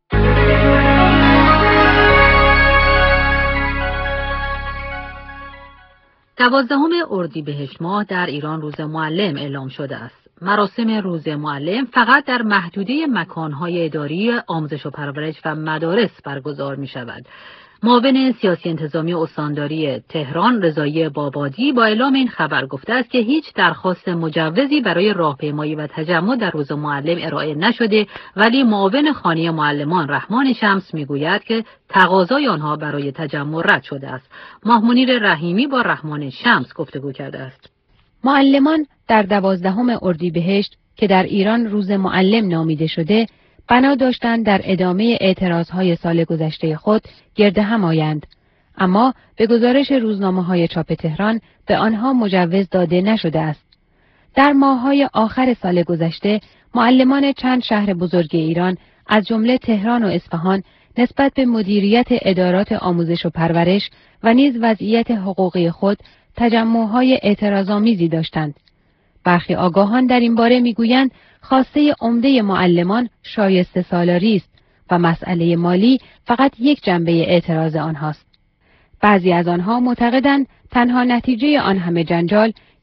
12 اردیبهشت ماه در ایران روز معلم اعلام شده است. مراسم روز معلم فقط در محدوده مکانهای اداری آموزش و پرورش و مدارس برگزار می شود. معاون سیاسی انتظامی استانداری تهران رضایی بابادی با اعلام این خبر گفته است که هیچ درخواست مجوزی برای راهپیمایی و تجمع در روز معلم ارائه نشده، ولی معاون خانه معلمان رحمان شمس میگوید که تقاضای آنها برای تجمع رد شده است. ماه منیر رحیمی با رحمان شمس گفتگو کرده است. معلمان در 12 اردیبهشت که در ایران روز معلم نامیده شده، بنا داشتند در ادامه اعتراضهای سال گذشته خود گرد هم آیند، اما به گزارش روزنامه‌های چاپ تهران به آنها مجوز داده نشده است. در ماه‌های آخر سال گذشته معلمان چند شهر بزرگ ایران از جمله تهران و اصفهان نسبت به مدیریت ادارات آموزش و پرورش و نیز وضعیت حقوقی خود تجمع‌های اعتراض‌آمیزی داشتند. برخی آگاهان در این باره می‌گویند خواسته عمده معلمان شایسته سالاری است و مسئله مالی فقط یک جنبه اعتراض آنهاست. بعضی از آنها معتقدند تنها نتیجه آن همه جنجال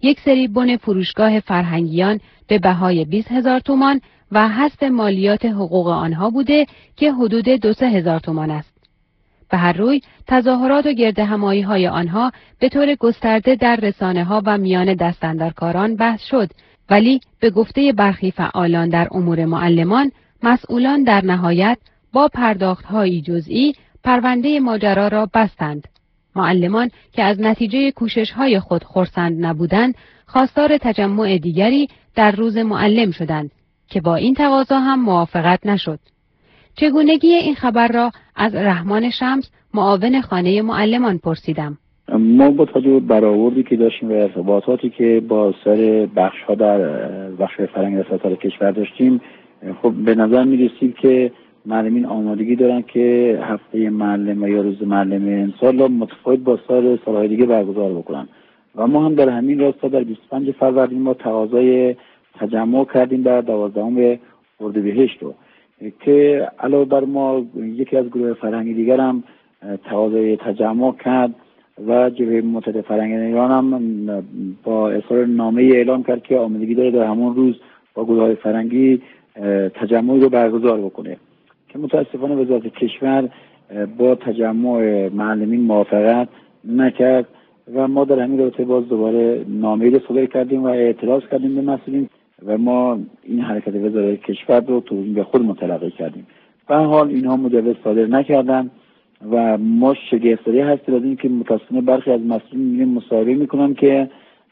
یک سری بن فروشگاه فرهنگیان به بهای 20,000 تومان و حذف مالیات حقوق آنها بوده که حدود 2-3 هزار تومان است. به هر روی تظاهرات و گردهمایی‌های آنها به طور گسترده در رسانه‌ها و میان دستاندرکاران بحث شد، ولی به گفته برخی فعالان در امور معلمان، مسئولان در نهایت با پرداخت‌های جزئی پرونده ماجرا را بستند. معلمان که از نتیجه کوشش‌های خود خرسند نبودند، خواستار تجمع دیگری در روز معلم شدند که با این تقاضا هم موافقت نشد. چگونگی این خبر را از رحمان شمس، معاون خانه معلمان، پرسیدم. ما با توجه به برآوردی که داشتیم و ارتباطاتی که با سر بخش‌ها در بخش فرهنگ در سطح کشور داشتیم، خب به نظر می‌رسید که معلمین آمادگی دارن که هفته معلم یا روز معلم امسال را متفاوت با سال‌های دیگه برگزار بکنن و ما هم در همین راستا در 25 فروردین ما تقاضای تجمع کردیم در 12 اردیبهشت رو که علاوه بر ما یکی از گروه فرهنگی دیگر هم تقاضای تجمع کرد و جبهه متحد فرهنگیان ایران هم با اصرار نامه اعلام کرد که آمادگی داره در همون روز با گروه‌های فرهنگی تجمعی رو برگزار بکنه که متاسفانه وزارت کشور با تجمع معلمین موافقت نکرد و ما در همین رابطه باز دوباره نامه‌ای رو صادر کردیم و اعتراض کردیم به مسئولین و ما این حرکت وزارت کشور رو توضیح به خود متلقی کردیم. به هر حال اینها مجوز صادر نکردن و ما شگفت‌زده هستیم از این که متأسفانه برخی از مسئولین مصاحبه میکنن که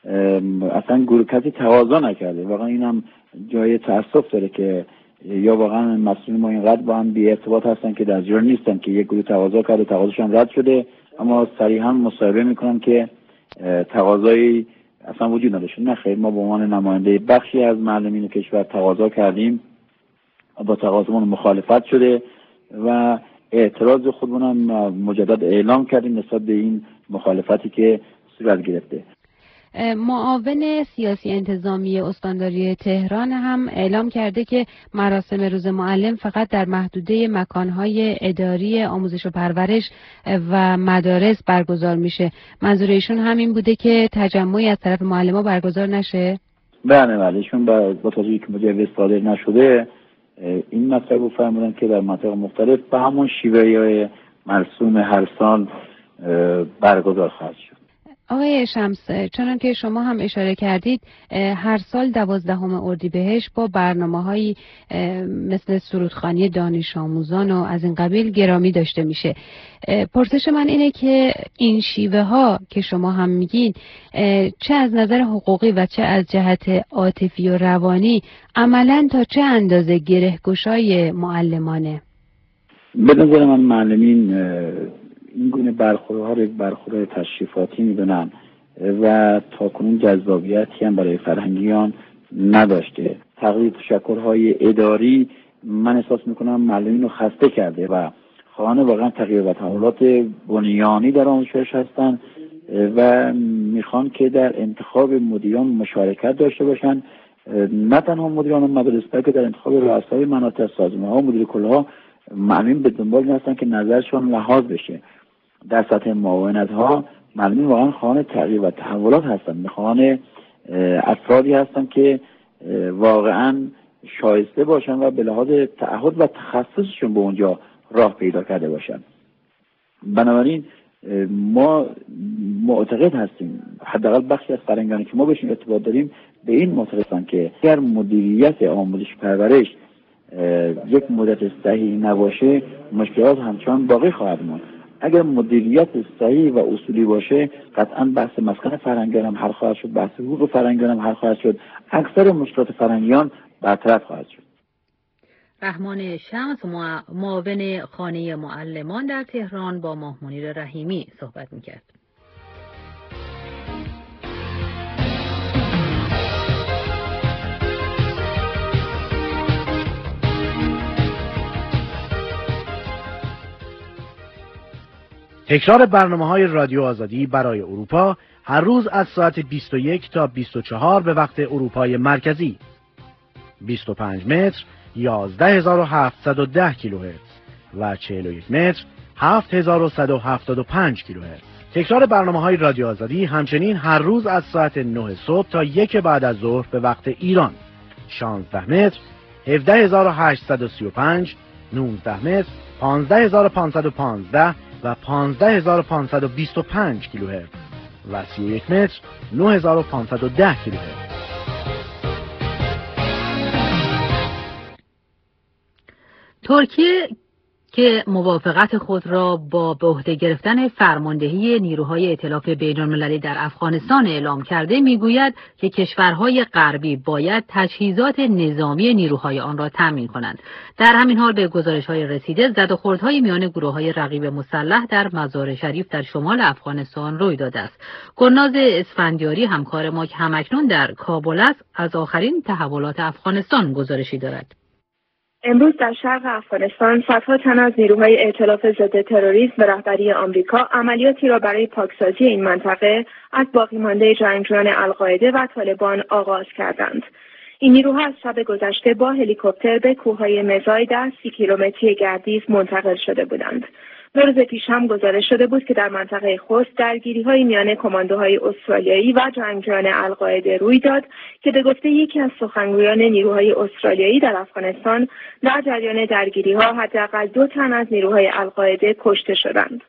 اصلا گروه کسی تقاضا نکرده. واقعا اینم جای تأسف داره که یا واقعا مسئولین ما اینقدر با هم بی ارتباط هستن که در جریان نیستن که یک گروه تقاضا کرده، تقاضاشون رد شده، اما صریحا مصاحبه میکنن که تقاضایی اصلا وجود نداشته. نه خیر، ما به عنوان نماینده بخشی از معلمین کشور تقاضا کردیم، با تقاضامون مخالفت شده و اعتراض خودمون هم مجدد اعلام کردیم نسبت به این مخالفتی که صورت گرفته. معاون سیاسی انتظامی استانداری تهران هم اعلام کرده که مراسم روز معلم فقط در محدوده مکانهای اداری آموزش و پرورش و مدارس برگزار میشه. منظور ایشون همین بوده که تجمعی از طرف معلمان برگزار نشه؟ بله، ایشون با توجه که مجوز صادر نشده این مطلب رو فرمودن که در مناطق مختلف به همون شیوه‌های مرسوم هر سال برگزار خواهد شد. آقای شمس، چنان که شما هم اشاره کردید، هر سال 12 اردیبهشت با برنامه‌هایی مثل سرودخوانی دانش آموزان و از این قبیل گرامی داشته میشه. پرسش من اینه که این شیوه ها که شما هم میگین چه از نظر حقوقی و چه از جهت عاطفی و روانی عملاً تا چه اندازه گره‌گشای معلمانه؟ به نظر من معلمین این گونه برخوردها رو یک برخورد تشریفاتی میدونن و تاکنون جذابیتی هم برای فرهنگیان نداشته. تقریب تشکرهای اداری من احساس میکنم معلمین رو خسته کرده و خواهان واقعا تغییر و تحولات بنیانی در آموزش هستن و میخوان که در انتخاب مدیران مشارکت داشته باشن، نه تنها مدیران مدارس بلکه در انتخاب رؤسای مناطق، سازمان‌ها و مدیر کل‌ها معلمین به دنبال هستن که نظرشون لحاظ بشه. در سطح معاونت‌ها معلمین واقعا خواهان تغییر و تحولات هستن، میخوان افرادی هستن که واقعا شایسته باشن و به لحاظ تعهد و تخصصشون به اونجا راه پیدا کرده باشن. بنابراین ما معتقد هستیم، حداقل بخشی از فرهنگانی که ما بهشون ارتباط داریم به این معتقدن که اگر مدیریت آموزش پرورش یک مدت صحیح نباشه مشکلات همچنان باقی خواهد ماند. اگر مدیریت صحیح و اصولی باشه قطعا بحث مسکن فرهنگیان هم حل خواهد شد، بحث حقوق فرهنگیان هم حل خواهد شد، اکثر مشکلات فرهنگیان برطرف خواهد شد. رحمان شمس، معاون خانه معلمان در تهران، با ماه منیر رحیمی صحبت میکرد. تکرار برنامه‌های رادیو آزادی برای اروپا هر روز از ساعت 21 تا 24 به وقت اروپای مرکزی. 25 متر 11710 کیلوهرتز و 41 متر 7175 کیلوهرتز. تکرار برنامه‌های رادیو آزادی همچنین هر روز از ساعت 9 صبح تا 1 بعد از ظهر به وقت ایران. 16 متر 17835، 19 متر 15515 و 15525 کیلوهرتز و 31 متر 9510 کیلوهرتز. ترکیه که موافقت خود را با به عهده گرفتن فرماندهی نیروهای ائتلاف بین‌المللی در افغانستان اعلام کرده، میگوید که کشورهای غربی باید تجهیزات نظامی نیروهای آن را تامین کنند. در همین حال به گزارش‌های رسیده زدوخوردهای میان گروه‌های رقیب مسلح در مزار شریف در شمال افغانستان روی داده است. گلناز اسفندیاری همکار ما که همکنون در کابل است، از آخرین تحولات افغانستان گزارشی دارد. امروز در شرق افغانستان صدها تن از نیروهای ائتلاف ضد تروریسم به رهبری آمریکا عملیاتی را برای پاکسازی این منطقه از باقیمانده جنگجویان القاعده و طالبان آغاز کردند. این نیروها از شب گذشته با هلیکوپتر به کوههای مزای در 30 کیلومتری گردیز منتقل شده بودند. 2 روز پیش هم گزارش شده بود که در منطقه خوست درگیری‌های میان کماندوهای استرالیایی و جنگجویان القاعده روی داد که به گفته یکی از سخنگویان نیروهای استرالیایی در افغانستان، در جریان درگیری‌ها حداقل 2 تن از نیروهای القاعده کشته شدند.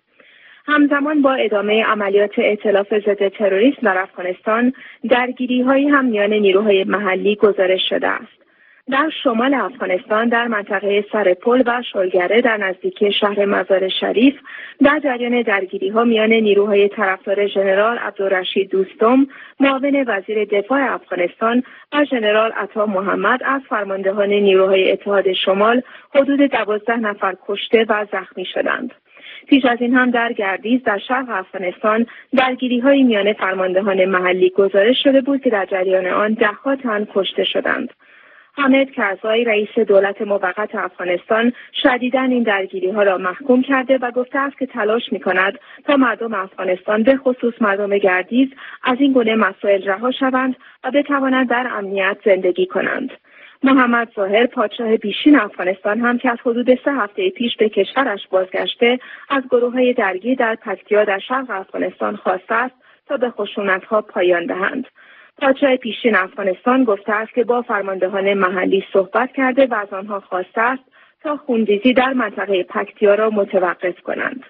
همزمان با ادامه عملیات ائتلاف ضد تروریسم در افغانستان، درگیری‌هایی هم میان نیروهای محلی گزارش شده است. در شمال افغانستان در منطقه سرپل و شلگره در نزدیکی شهر مزار شریف در جریان درگیری‌ها میان نیروهای طرفدار ژنرال عبدالرشید دوستم، معاون وزیر دفاع افغانستان، و ژنرال عطا محمد از فرماندهان نیروهای اتحاد شمال حدود 12 نفر کشته و زخمی شدند. پیش از این هم در گردیز در شرق افغانستان درگیری‌های میان فرماندهان محلی گزارش شده بود که در جریان آن 10 تن کشته شدند. حامد کرزای رئیس دولت موقت افغانستان شدیداً این درگیری‌ها را محکوم کرده و گفته است که تلاش می‌کند تا مردم افغانستان به خصوص مردم گردیز از این گونه مسائل رها شوند و بتوانند در امنیت زندگی کنند. محمد ظاهر پادشاه پیشین افغانستان هم که از حدود 3 هفته پیش به کشورش بازگشته، از گروه‌های درگیر در پکتیا در شرق افغانستان خواسته است تا به خشونت‌ها پایان دهند. پادشاه پیشین افغانستان گفته است که با فرماندهان محلی صحبت کرده و از آنها خواسته است تا خونریزی در منطقه پکتیا را متوقف کنند.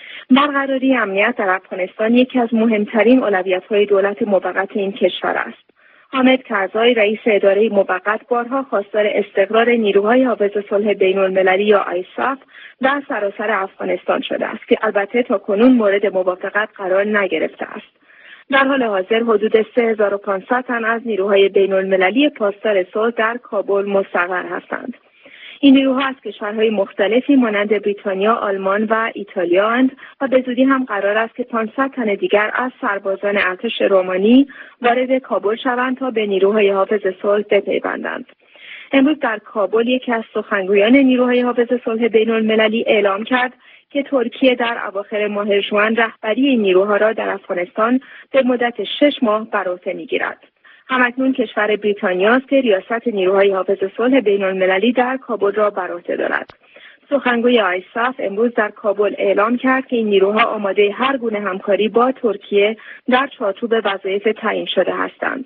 برقراری امنیت در افغانستان یکی از مهمترین اولویت‌های دولت موقت این کشور است. حامد کرزای رئیس اداره موقت بارها خواستار استقرار نیروهای حافظ صلح بین‌المللی یا آیساف در سراسر افغانستان شده است که البته تا کنون مورد موافقت قرار نگرفته است. در حال حاضر حدود 3500 تن از نیروهای بین‌المللی پاسدار صلح در کابل مستقر هستند. این نیروها از کشورهای مختلفی مانند بریتانیا، آلمان و ایتالیا اند و به زودی هم قرار است که 500 تن دیگر از سربازان ارتش رومانی وارد کابل شوند تا به نیروهای حافظ صلح بپیوندند. امروز در کابل یکی از سخنگویان نیروهای حافظ صلح بین‌المللی اعلام کرد که ترکیه در اواخر ماه ژوئن رهبری این نیروها را در افغانستان به مدت 6 ماه بر عهده می‌گیرد. همکنون کشور بریتانیا است که ریاست نیروهای حافظ صلح بین‌المللی در کابل را بر عهده دارد. سخنگوی آیساف امروز در کابل اعلام کرد که این نیروها آماده هر گونه همکاری با ترکیه در چارچوب وظایف تعیین شده هستند.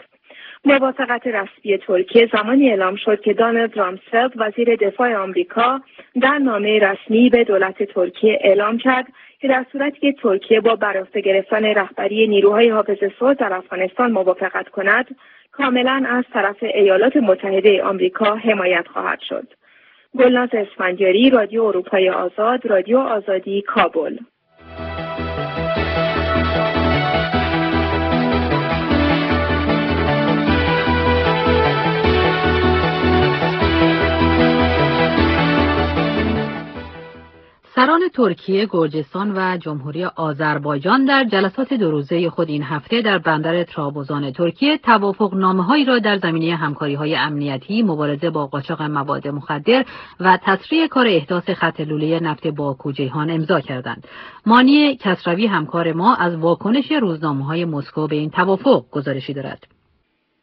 موافقت رسمی ترکیه زمانی اعلام شد که دونالد رامسفلد وزیر دفاع آمریکا در نامه رسمی به دولت ترکیه اعلام کرد که در صورتی که ترکیه با بر عهده گرفتن رهبری نیروهای حافظ صلح در افغانستان موافقت کند، کاملا از طرف ایالات متحده آمریکا حمایت خواهد شد. گلناز اسفندیاری، رادیو اروپای آزاد، رادیو آزادی، کابل. سران ترکیه، گرجستان و جمهوری آذربایجان در جلسات 2 روزه خود این هفته در بندر ترابزان ترکیه توافقنامه‌هایی را در زمینه همکاری‌های امنیتی، مبارزه با قاچاق مواد مخدر و تسریع کار احداث خط لوله نفت باکو جیهان امضا کردند. مانی کسروی همکار ما از واکنش روزنامه‌های مسکو به این توافق گزارشی دارد.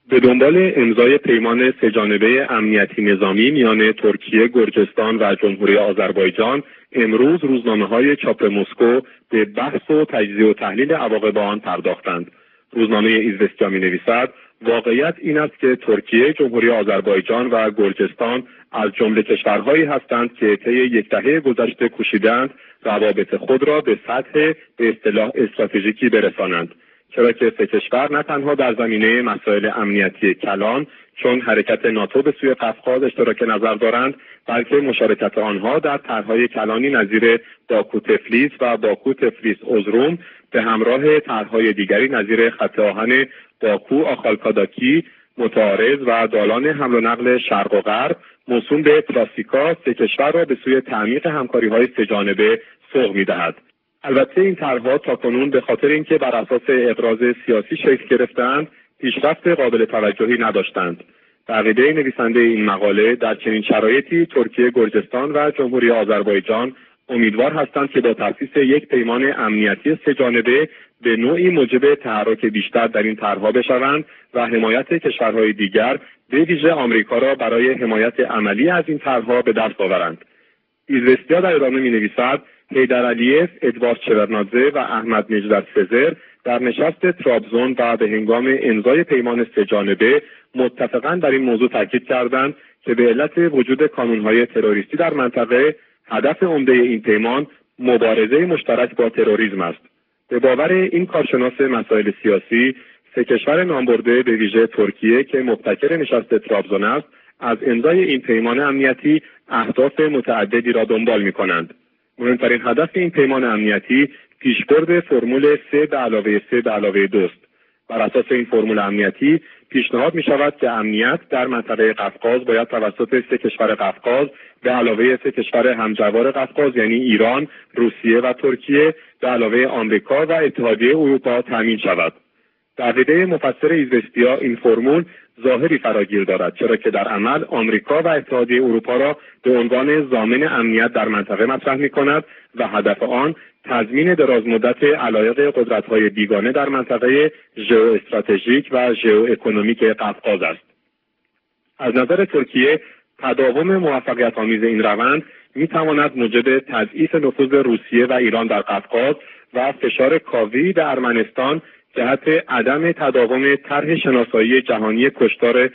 به دنبال امضای پیمان سه‌جانبه امنیتی نظامی میان ترکیه، گرجستان و جمهوری آذربایجان، امروز روزنامه‌های چاپ مسکو به بحث و تجزیه و تحلیل عواقب آن پرداختند. روزنامه ایزوستیا می‌نویسد واقعیت این است که ترکیه، جمهوری آذربایجان و گرجستان از جمله کشورهایی هستند که طی یک دهه گذشته کوشیدند روابط خود را به سطح به اصطلاح استراتژیکی برسانند، چرا که سه کشور نه تنها در زمینه مسائل امنیتی کلان چون حرکت ناتو به سوی قفقاز اشتراک نظر دارند، بلکه مشارکت آنها در طرح‌های کلانی نظیر باکو تفلیس و باکو تفلیس اوزروم به همراه طرح‌های دیگری نظیر خط آهن باکو آخالکاداکی متعارض و دالان حمل و نقل شرق و غرب موسوم به تراسیکا سه کشور را به سوی تعمیق همکاری‌های سه‌جانبه سوق می‌دهد. البته این طرح‌ها تاکنون به خاطر اینکه بر اساس اغراض سیاسی شکل گرفتند، پیشرفت قابل توجهی نداشتند. به عقیده نویسنده این مقاله در چنین شرایطی ترکیه، گرجستان و جمهوری آذربایجان امیدوار هستند که با تأسیس یک پیمان امنیتی سه‌جانبه به نوعی موجب تحرک بیشتر در این طرح‌ها بشوند و حمایت کشورهای دیگر به ویژه آمریکا را برای حمایت عملی از این طرح‌ها به دست آورند. ایزوستیا در ادامه می‌نویسد حیدر علیف، ادوارد شورنادزه و احمد نژدت سزر در نشست ترابزون و به هنگام امضای پیمان سه‌جانبه متفقاً در این موضوع تاکید کردند که به علت وجود کانون‌های تروریستی در منطقه هدف عمده این پیمان مبارزه مشترک با تروریسم است. به باور این کارشناس مسائل سیاسی، سه کشور نامبرده به ویژه ترکیه که مبتکر نشست ترابزون است، از امضای این پیمان امنیتی اهداف متعددی را دنبال می‌کنند. مهمترین هدف این پیمان امنیتی پیشبرد فرمول 3+3+2 است. بر اساس این فرمول امنیتی پیشنهاد می شود که امنیت در منطقه قفقاز باید توسط سه کشور قفقاز به علاوه سه کشور همجوار قفقاز یعنی ایران، روسیه و ترکیه به علاوه آمریکا و اتحادیه اروپا تامین شود. در عقیده مفسر ایزوستیا این فرمول ظاهری فراگیر دارد، چرا که در عمل آمریکا و اتحادیه اروپا را به عنوان ضامن امنیت در منطقه مطرح می‌کند و هدف آن تضمین درازمدت علایق قدرت‌های بیگانه در منطقه ژئواستراتژیک و ژئواکونومیک قفقاز است. از نظر ترکیه تداوم موفقیت‌آمیز این روند می‌تواند موجب تضعیف نفوذ روسیه و ایران در قفقاز و فشار کاوی به ارمنستان جهت عدم تداوم طرح شناسایی جهانی کشتار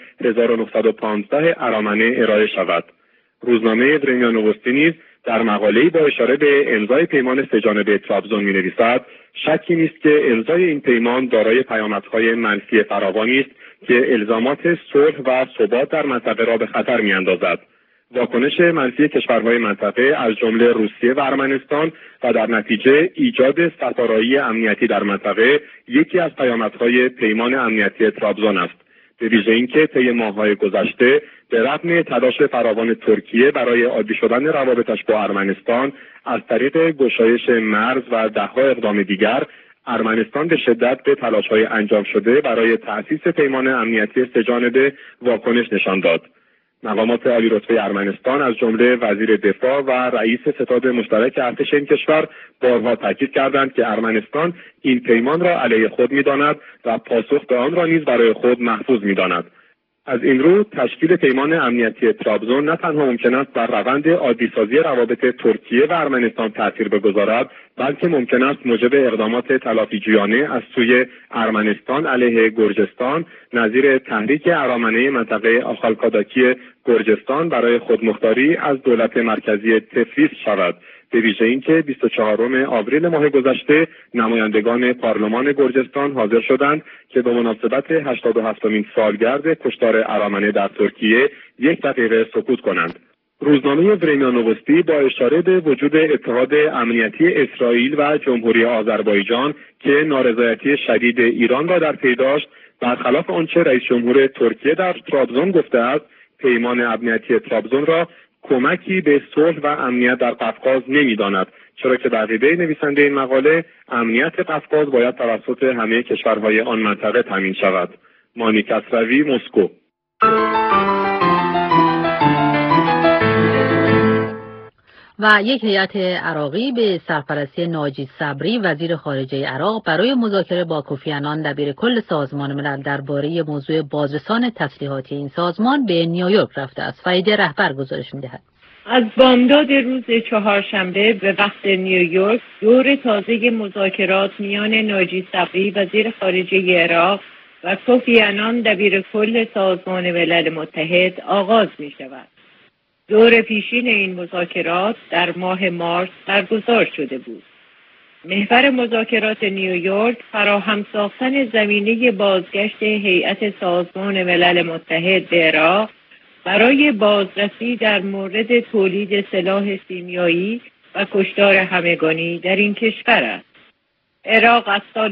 1915 ارامنه ارائه شود. روزنامه ورمیا نووستی نیز در مقاله‌ای با اشاره به امضای پیمان سه‌جانبه ترابزون می‌نویسد شکی نیست که امضای این پیمان دارای پیامدهای منفی فراوانی است که الزامات صلح و ثبات در منطقه را به خطر می‌اندازد. واکنش منفی کشورهای منطقه از جمله روسیه و ارمنستان و در نتیجه ایجاد صفارایی امنیتی در منطقه یکی از پیامدهای پیمان امنیتی ترابزون است. به ویژه اینکه طی ماه‌های گذشته به رغم تلاش فراوان ترکیه برای عادی شدن روابطش با ارمنستان از طریق گشایش مرز و ده‌ها اقدام دیگر، ارمنستان به شدت به تلاش‌های انجام شده برای تأسیس پیمان امنیتی سه‌جانبه واکنش نشان داد. مقامات عالی‌رتبه ارمنستان از جمله وزیر دفاع و رئیس ستاد مشترک ارتش این کشور بارها تاکید کردند که ارمنستان این پیمان را علیه خود می‌داند و پاسخ به آن را نیز برای خود محفوظ می‌داند. از این رو تشکیل پیمان امنیتی ترابزون نه تنها ممکن است بر روند عادی‌سازی روابط ترکیه و ارمنستان تأثیر بگذارد، بلکه ممکن است موجب اقدامات تلافی‌جویانه از سوی ارمنستان علیه گرجستان نظیر تحریک ارامنه منطقه آخالکاداکی گرجستان برای خودمختاری از دولت مرکزی تفلیس شود. به ویژه اینکه 24 آوریل ماه گذشته نمایندگان پارلمان گرجستان حاضر شدند که به مناسبت 87مین سالگرد کشتار ارامنه در ترکیه 1 دقیقه سکوت کنند. روزنامه ورمیا نووستی با اشاره به وجود اتحاد امنیتی اسرائیل و جمهوری آذربایجان که نارضایتی شدید ایران را در پی داشت، برخلاف آنچه رئیس جمهور ترکیه در ترابزون گفته است، پیمان امنیتی ترابزون را کمکی به صلح و امنیت در قفقاز نمی‌داند، چرا که در عقیده نویسنده این مقاله امنیت قفقاز باید توسط همه کشورهای آن منطقه تامین شود. مانی کسروی، مسکو. و یک هیئت عراقی به سرپرستی ناجی صبری وزیر خارجه عراق برای مذاکره با کوفی عنان دبیرکل سازمان ملل درباره موضوع بازرسان تسلیحاتی این سازمان به نیویورک رفته است. فرید رهبر گزارش می‌دهد. از بامداد روز چهارشنبه به وقت نیویورک دور تازه مذاکرات میان ناجی صبری وزیر خارجه عراق و کوفی عنان دبیرکل سازمان ملل متحد آغاز می شود. دور پیشین این مذاکرات در ماه مارس برگزار شده بود. محور مذاکرات نیویورک فراهم ساختن زمینه بازگشت هیئت سازمان ملل متحد به عراق برای بازرسی در مورد تولید سلاح شیمیایی و کشتار همگانی در این کشور است. عراق از سال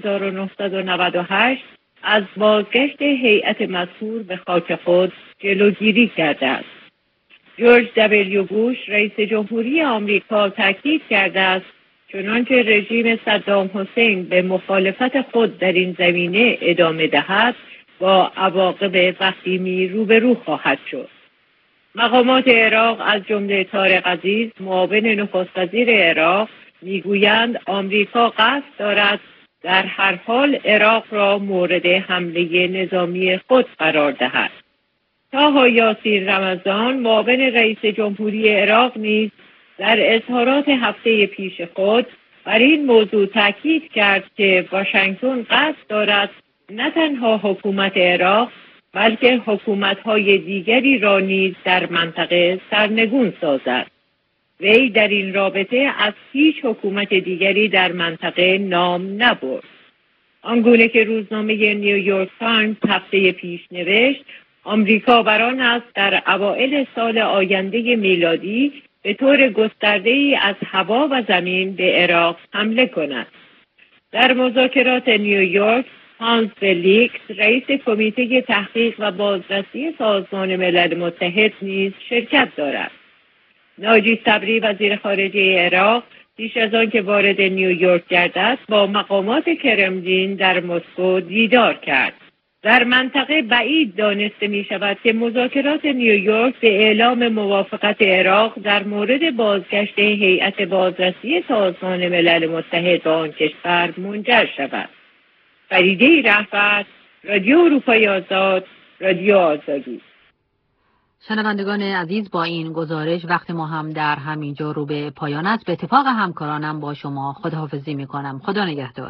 1998 از بازگشت هیئت مذکور به خاک خود جلوگیری کرده است. جورج دبلیو بوش رئیس جمهوری آمریکا تاکید کرده است چنانچه رژیم صدام حسین به مخالفت خود در این زمینه ادامه دهد با عواقب وخیمی روبرو خواهد شد. مقامات عراق از جمله طارق عزیز معاون نخست وزیر عراق میگویند آمریکا قصد دارد در هر حال عراق را مورد حمله نظامی خود قرار دهد. طاها یاسین رمضان معاون رئیس جمهوری عراق نیز در اظهارات هفته پیش خود بر این موضوع تاکید کرد که واشنگتن قصد دارد نه تنها حکومت عراق بلکه حکومت‌های دیگری را نیز در منطقه سرنگون سازد. وی در این رابطه از هیچ حکومت دیگری در منطقه نام نبرد. آنگونه که روزنامه نیویورک تایمز هفته پیش نوشت، آمریکا بر آن است در اوایل سال آینده میلادی به طور گسترده‌ای از هوا و زمین به عراق حمله کند. در مذاکرات نیویورک، هانس ولیکس رئیس کمیته تحقیق و بازرسی سازمان ملل متحد نیز شرکت دارد. ناجی صبری وزیر خارجه عراق پیش از آن که وارد نیویورک گردد با مقامات کرملین در مسکو دیدار کرد. در منطقه بعید دانسته می شود که مذاکرات نیویورک به اعلام موافقت عراق در مورد بازگشت هیئت بازرسی سازمان ملل متحد به آن کشور منجر شود. فریده رهبر، رادیو اروپای آزاد، رادیو آزادی. شنوندگان عزیز، با این گزارش وقت ما هم در همینجا رو به پایان است. به اتفاق همکارانم با شما خداحافظی می کنم. خدا نگهدار.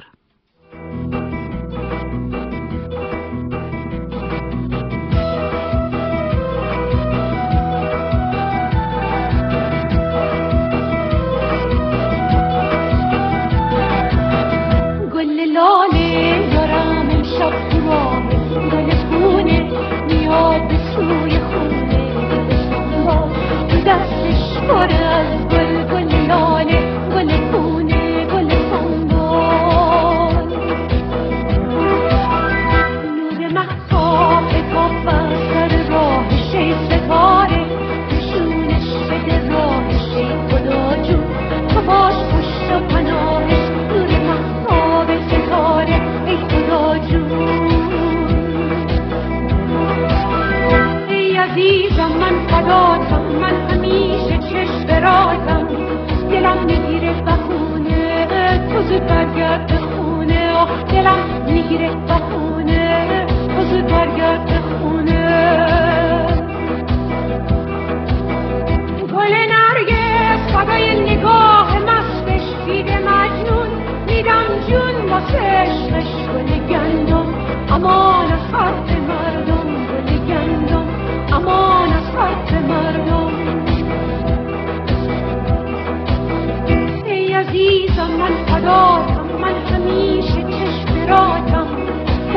لاله دارم امشب تو راه گل خونه میاد به سوی خونه تو دستش پر از گل گل لاله گل خونه گل سنبال نور مهتاب کاف سر راهش ای ستاره نشونش بده راهش ای خدا جون تو باش پشت و پناهش نور مهتاب ستاره ای خدا جون ای عزیزم من فداتم من همیشه چشم براتم دلم میگیره بخونه تو زود برگرد به خونه دلم میگیره بخونه تو زود برگرد به خونه گل نرگس فدای نگاه مستش دیده مجنون میدم جون واسه عشقش گل گندم امان از حرف مردم گل گندم امان از حرف مردم ای عزیزم من فداتم من همیشه چشم براتم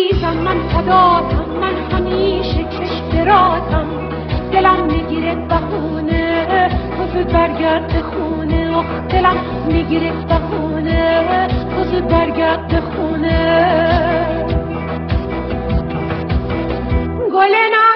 عزیزم من فداتم، من همیشه چشم درازم، دلم میگیره بهونه تو زود برگرد خونه، آخ دلم میگیره بهونه تو زود برگرد خونه. گل